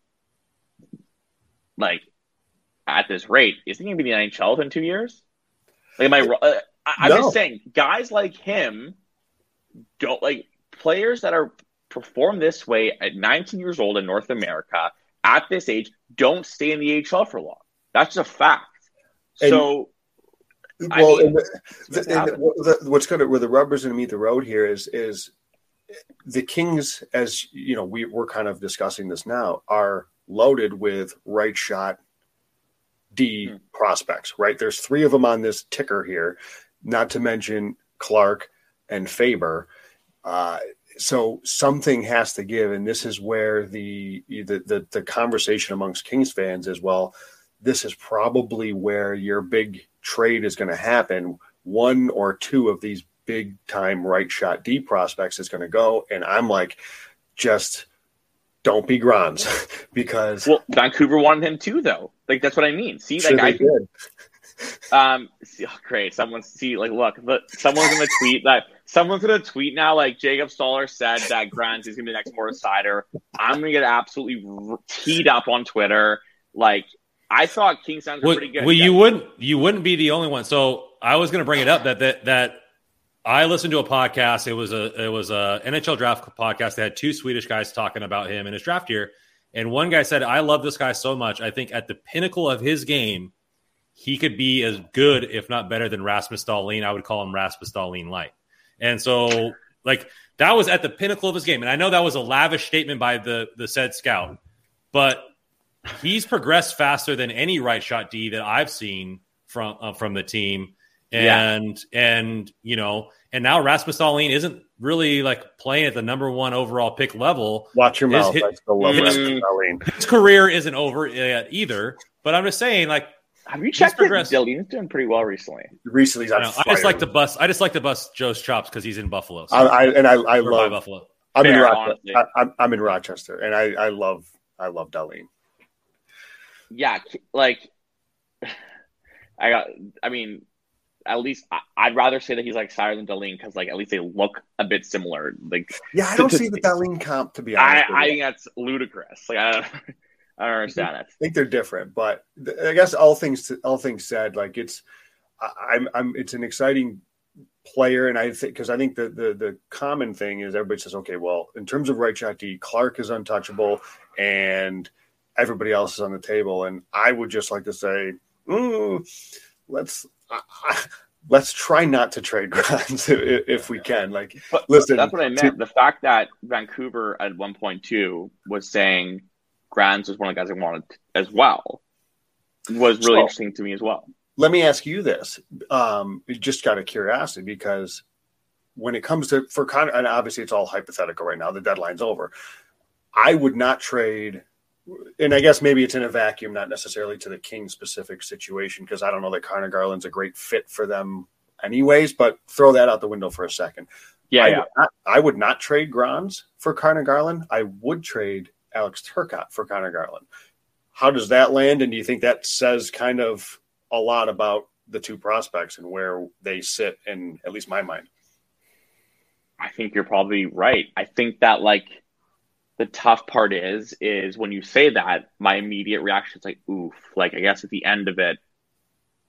at this rate, isn't he going to be in the NHL in 2 years? Like, I'm just saying, guys like him don't like players that are perform this way at 19 years old in North America at this age don't stay in the AHL for long. That's just a fact. So, what's going to where the rubber's going to meet the road here is the Kings, as you know, we're kind of discussing this now, are loaded with right shot D prospects, right? There's 3 of them on this ticker here, not to mention Clark and Faber. So something has to give, and this is where the conversation amongst Kings fans is, well, this is probably where your big trade is going to happen. 1 or 2 of these big time right shot D prospects is going to go, and I'm like, just don't be Grons because Vancouver wanted him too, though. Like that's what I mean. See, sure like great. Someone's gonna tweet that. Someone's gonna tweet now. Like Jacob Stoller said that Grants is gonna be the next Moritz Seider. I'm gonna get absolutely teed up on Twitter. Like I thought Kings sounded pretty good. Well, you wouldn't be the only one. So I was gonna bring it up that I listened to a podcast. It was a NHL draft podcast. They had 2 Swedish guys talking about him in his draft year, and one guy said, "I love this guy so much. I think at the pinnacle of his game, he could be as good, if not better, than Rasmus Dahlin. I would call him Rasmus Dahlin light." And so, like that was at the pinnacle of his game. And I know that was a lavish statement by the said scout, but he's progressed faster than any right shot D that I've seen from the team. And you know, and now Rasmus Dahlin isn't really like playing at the number 1 overall pick level. Watch your mouth. I still love Rasmus Dahlin. His career isn't over yet either, but I'm just saying, like, have you checked Dahlin? He's doing pretty well recently. Recently, he's on fire. I just like to bust Joe's chops because he's in Buffalo. So I love Buffalo. I'm in Rochester, and I love Dahlin. Yeah, like at least I'd rather say that he's like Seider than Dahlin because like at least they look a bit similar. Like I don't see the Dahlin comp, to be honest. I think that's ludicrous. Like I don't understand it. I think they're different, but I guess all things said, like it's an exciting player, and I think the common thing is everybody says, okay, well, in terms of right shot D, Clark is untouchable, and everybody else is on the table, and I would just like to say, let's try not to trade Grants if we can. Like, listen, that's what I meant. The fact that Vancouver at 1.2 was saying Grants was one of the guys I wanted as well was really interesting to me as well. Let me ask you this, just out of curiosity, because when it comes to for Connor, and obviously it's all hypothetical right now, the deadline's over. I would not trade. And I guess maybe it's in a vacuum, not necessarily to the Kings specific situation, because I don't know that Connor Garland's a great fit for them anyways, but throw that out the window for a second. I would not trade Grants for Connor Garland. I would trade Alex Turcotte for Connor Garland. How does that land? And do you think that says kind of a lot about the 2 prospects and where they sit in at least my mind? I think you're probably right. I think that like the tough part is when you say that, my immediate reaction is like, oof. Like, I guess at the end of it,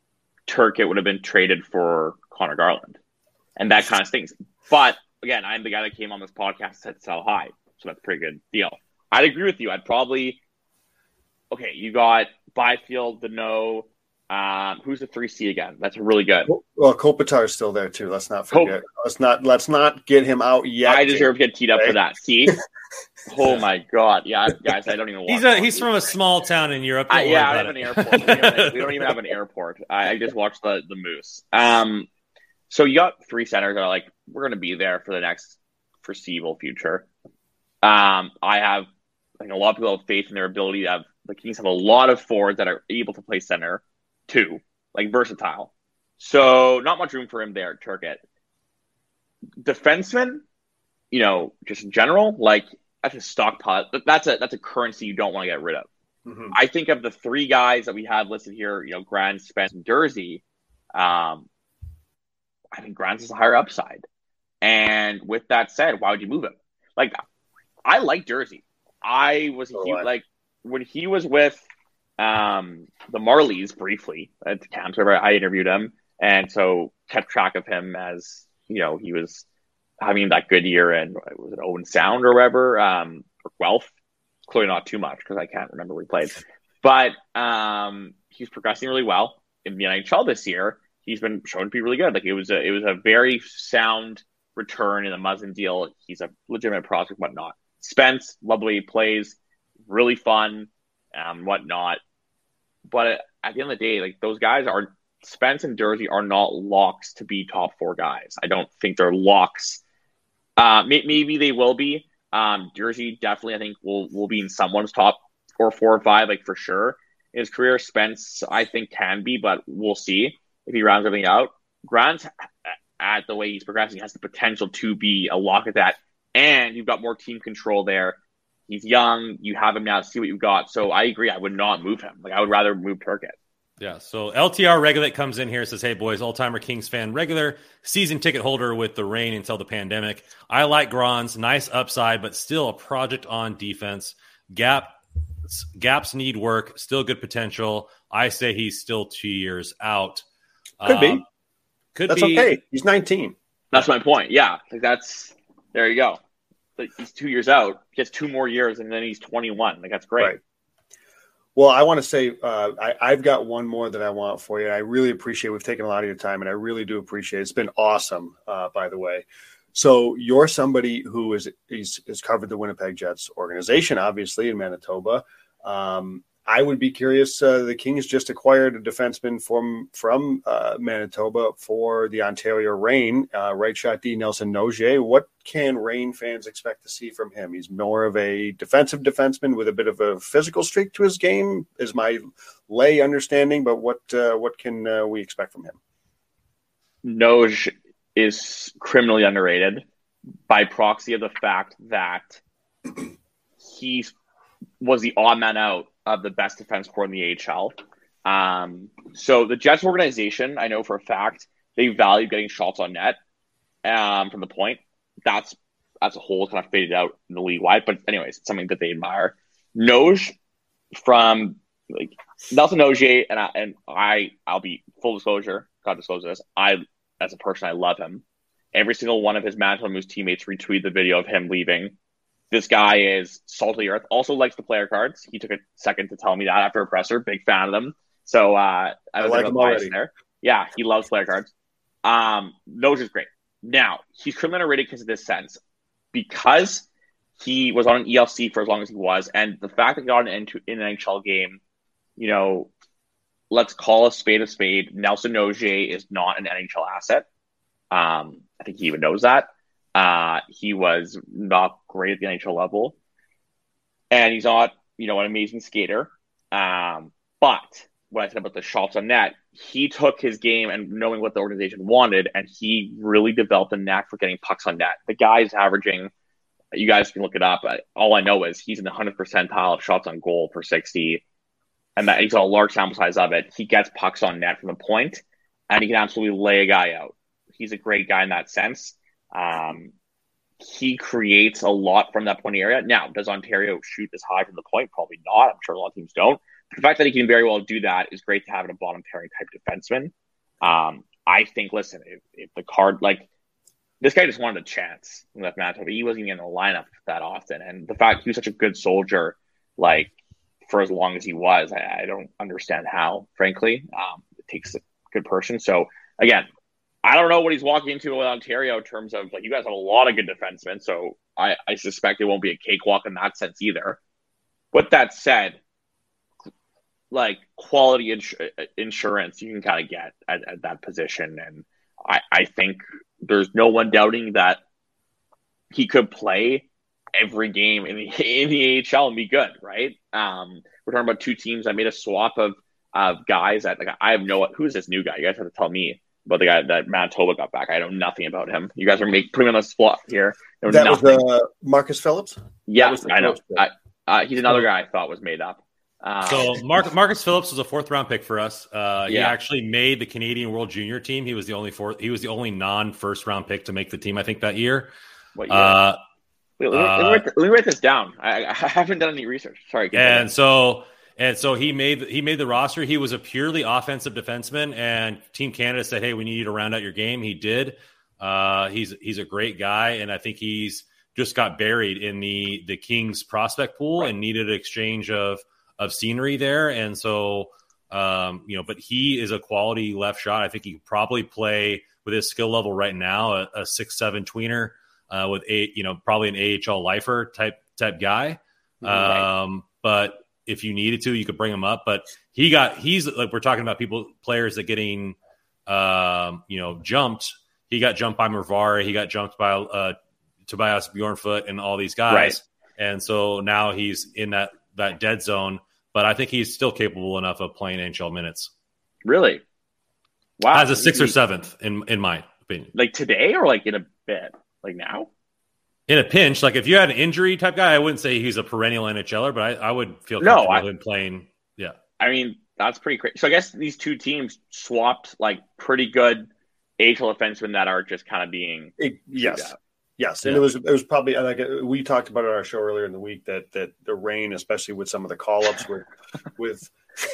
Turkett would have been traded for Connor Garland. And that kind of stings. But again, I'm the guy that came on this podcast and said sell high. So that's a pretty good deal. I'd agree with you. I'd probably, okay, you got Byfield, Deneau. Who's the 3C again? That's really good. Well, Kopitar's still there too. Let's not forget. Let's not get him out yet. I deserve to get teed up for that. See? Oh my God. Yeah, guys, I don't even watch. He's from a small town in Europe. I have an airport. We don't even have an airport. I just watched the Moose. So you got 3 centers that are like, we're going to be there for the next foreseeable future. I have, like, a lot of people have faith in their ability to have, the Kings have a lot of forwards that are able to play center too, like versatile. So not much room for him there, Turkett. Defenseman, just in general, like, that's a stockpile. That's a currency you don't want to get rid of. Mm-hmm. I think of the 3 guys that we have listed here, Grant, Spence, and Durzi. I think Grant's is a higher upside. And with that said, why would you move him? Like, I like Durzi. I was like, when he was with the Marlies briefly at the camps, I interviewed him, and so kept track of him as he was having that good year. And was it Owen Sound or whatever, or Guelph? Clearly not too much because I can't remember where he played. But he's progressing really well in the NHL this year. He's been shown to be really good. Like, it was a very sound return in the Muzzin deal. He's a legitimate prospect, whatnot. Spence, love the way he plays, really fun, whatnot. But at the end of the day, like, those guys are, Spence and Durzi are not locks to be top 4 guys. I don't think they're locks. Maybe they will be. Durzi definitely, I think, will be in someone's top 4 or 5, like, for sure. In his career, Spence, I think, can be, but we'll see if he rounds everything out. Grant, at the way he's progressing, has the potential to be a lock at that. And you've got more team control there. He's young. You have him now. See what you've got. So I agree. I would not move him. Like, I would rather move Turkett. Yeah. So LTR Regulate comes in here and says, hey, boys, all-timer Kings fan, regular season ticket holder with the Reign until the pandemic. I like Grans. Nice upside, but still a project on defense. Gaps need work. Still good potential. I say he's still 2 years out. Could be. That's okay. He's 19. That's my point. Yeah. Like, there you go. Like, he's 2 years out. He has 2 more years, and then he's 21. Like, that's great. Right. Well, I want to say I've got one more that I want for you. I really appreciate we've taken a lot of your time, and I really do appreciate it. It's been awesome, by the way. So you're somebody who is covered the Winnipeg Jets organization, obviously, in Manitoba. I would be curious. The Kings just acquired a defenseman from Manitoba for the Ontario Reign, right shot D. Nelson Nogier. What can Reign fans expect to see from him? He's more of a defensive defenseman with a bit of a physical streak to his game, is my lay understanding. But what can we expect from him? Noge is criminally underrated by proxy of the fact that he was the odd man out of the best defense corps in the AHL. So the Jets organization, I know for a fact, they value getting shots on net from the point. That's as a whole kind of faded out in the league wide. But anyways, it's something that they admire. Noge from like Nelson Nogier, and I'll be full disclosure, God disclose this. As a person, I love him. Every single one of his Manitoba Moose teammates retweet the video of him leaving. This guy is salt of the earth. Also likes the player cards. He took a second to tell me that after a presser. Big fan of them. So I was like him already there. Yeah, he loves player cards. Noge is great. Now, he's criminally underrated because of this sense. Because he was on an ELC for as long as he was, and the fact that he got into an NHL game, let's call a spade. Nelson Nogier is not an NHL asset. I think he even knows that. He was not great at the NHL level, and he's not, an amazing skater. But what I said about the shots on net, he took his game and knowing what the organization wanted, and he really developed a knack for getting pucks on net. The guy's averaging, you guys can look it up. All I know is he's in the 100th percentile of shots on goal per 60, and that he's got a large sample size of it. He gets pucks on net from the point, and he can absolutely lay a guy out. He's a great guy in that sense. He creates a lot from that point area. Now, does Ontario shoot as high from the point? Probably not. I'm sure a lot of teams don't. The fact that he can very well do that is great to have in a bottom pairing type defenseman. I think, listen, if the card, like, this guy just wanted a chance with Manitoba. He wasn't even in the lineup that often. And the fact he was such a good soldier, like, for as long as he was, I don't understand how, frankly. It takes a good person. So, again, I don't know what he's walking into with Ontario in terms of, like, you guys have a lot of good defensemen. So I suspect it won't be a cakewalk in that sense either. With that said, like, quality insurance you can kind of get at that position. And I think there's no one doubting that he could play every game in the AHL and be good, right? We're talking about two teams. I made a swap of guys that, like, I have who's this new guy? You guys have to tell me about the guy that Manitoba got back. I know nothing about him. You guys are putting me on the spot here. That was Marcus Phillips? Yeah, I know. He's another guy I thought was made up. So Marcus Phillips was a 4th-round pick for us. He actually made the Canadian World Junior team. He was the only non-first-round pick to make the team, I think, that year. What year? Let me write this down. I haven't done any research. Sorry. And so he made the roster. He was a purely offensive defenseman, and Team Canada said, "Hey, we need you to round out your game." He did. He's a great guy, and I think he's just got buried in the Kings prospect pool and needed an exchange of scenery there. And so, but he is a quality left shot. I think he could probably play with his skill level right now, a 6'7" tweener with probably an AHL lifer type guy. Right. But if you needed to, you could bring him up. But he's like, we're talking about players that getting, jumped. He got jumped by Mervari. He got jumped by Tobias Bjornfoot and all these guys. Right. And so now he's in that dead zone. But I think he's still capable enough of playing NHL minutes. Really? Wow. As a 6th or 7th, in my opinion. Like today or like in a bit? Like now? In a pinch. Like if you had an injury type guy, I wouldn't say he's a perennial NHLer, but I would feel comfortable with him playing. Yeah. I mean, that's pretty crazy. So I guess these two teams swapped like pretty good AHL defensemen that are just kind of being. Yes. Yes, and it was probably like we talked about it on our show earlier in the week that the rain, especially with some of the call ups with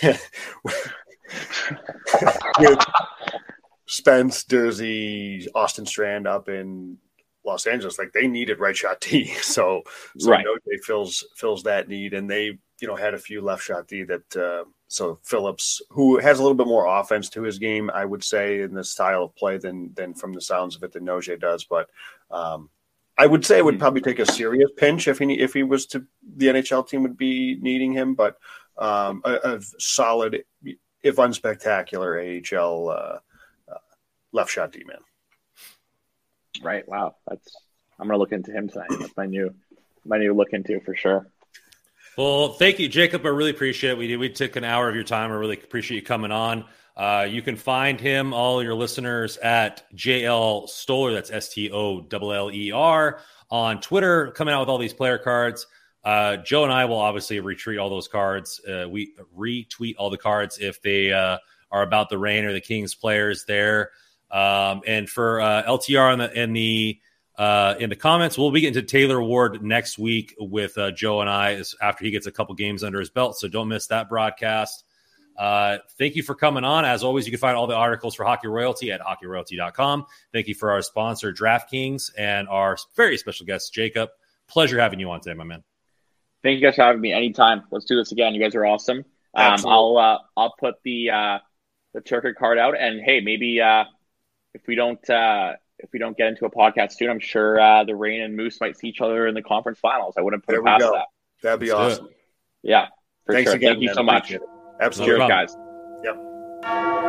Spence, Dursey, Austin Strand up in Los Angeles, like they needed right shot D, so right. Noje fills that need, and they had a few left shot D that so Phillips, who has a little bit more offense to his game, I would say in the style of play than from the sounds of it that Noje does, but. I would say it would probably take a serious pinch if he was to the NHL team would be needing him, but a solid, if unspectacular, AHL left shot D man. Right. Wow. I'm gonna look into him tonight. That's my new look into for sure. Well, thank you, Jacob. I really appreciate it. We took an hour of your time. I really appreciate you coming on. You can find him, all your listeners, at JL Stoller. That's STOLLER on Twitter, coming out with all these player cards. Joe and I will obviously retweet all those cards. We retweet all the cards if they are about the Reign or the Kings players there. And for LTR in the comments, we'll be getting to Taylor Ward next week with Joe and I after he gets a couple games under his belt. So don't miss that broadcast. Thank you for coming on. As always, you can find all the articles for Hockey Royalty at hockeyroyalty.com. Thank you for our sponsor, DraftKings, and our very special guest, Jacob. Pleasure having you on today, my man. Thank you guys for having me. Anytime. Let's do this again. You guys are awesome. I'll put the Turkey card out, and hey, maybe if we don't get into a podcast soon, I'm sure the Reign and Moose might see each other in the conference finals. I wouldn't put it past that. That'd be awesome. Yeah, for Thanks sure. Again, Thank you man. so much. Absolutely. Cheers, guys. Yep.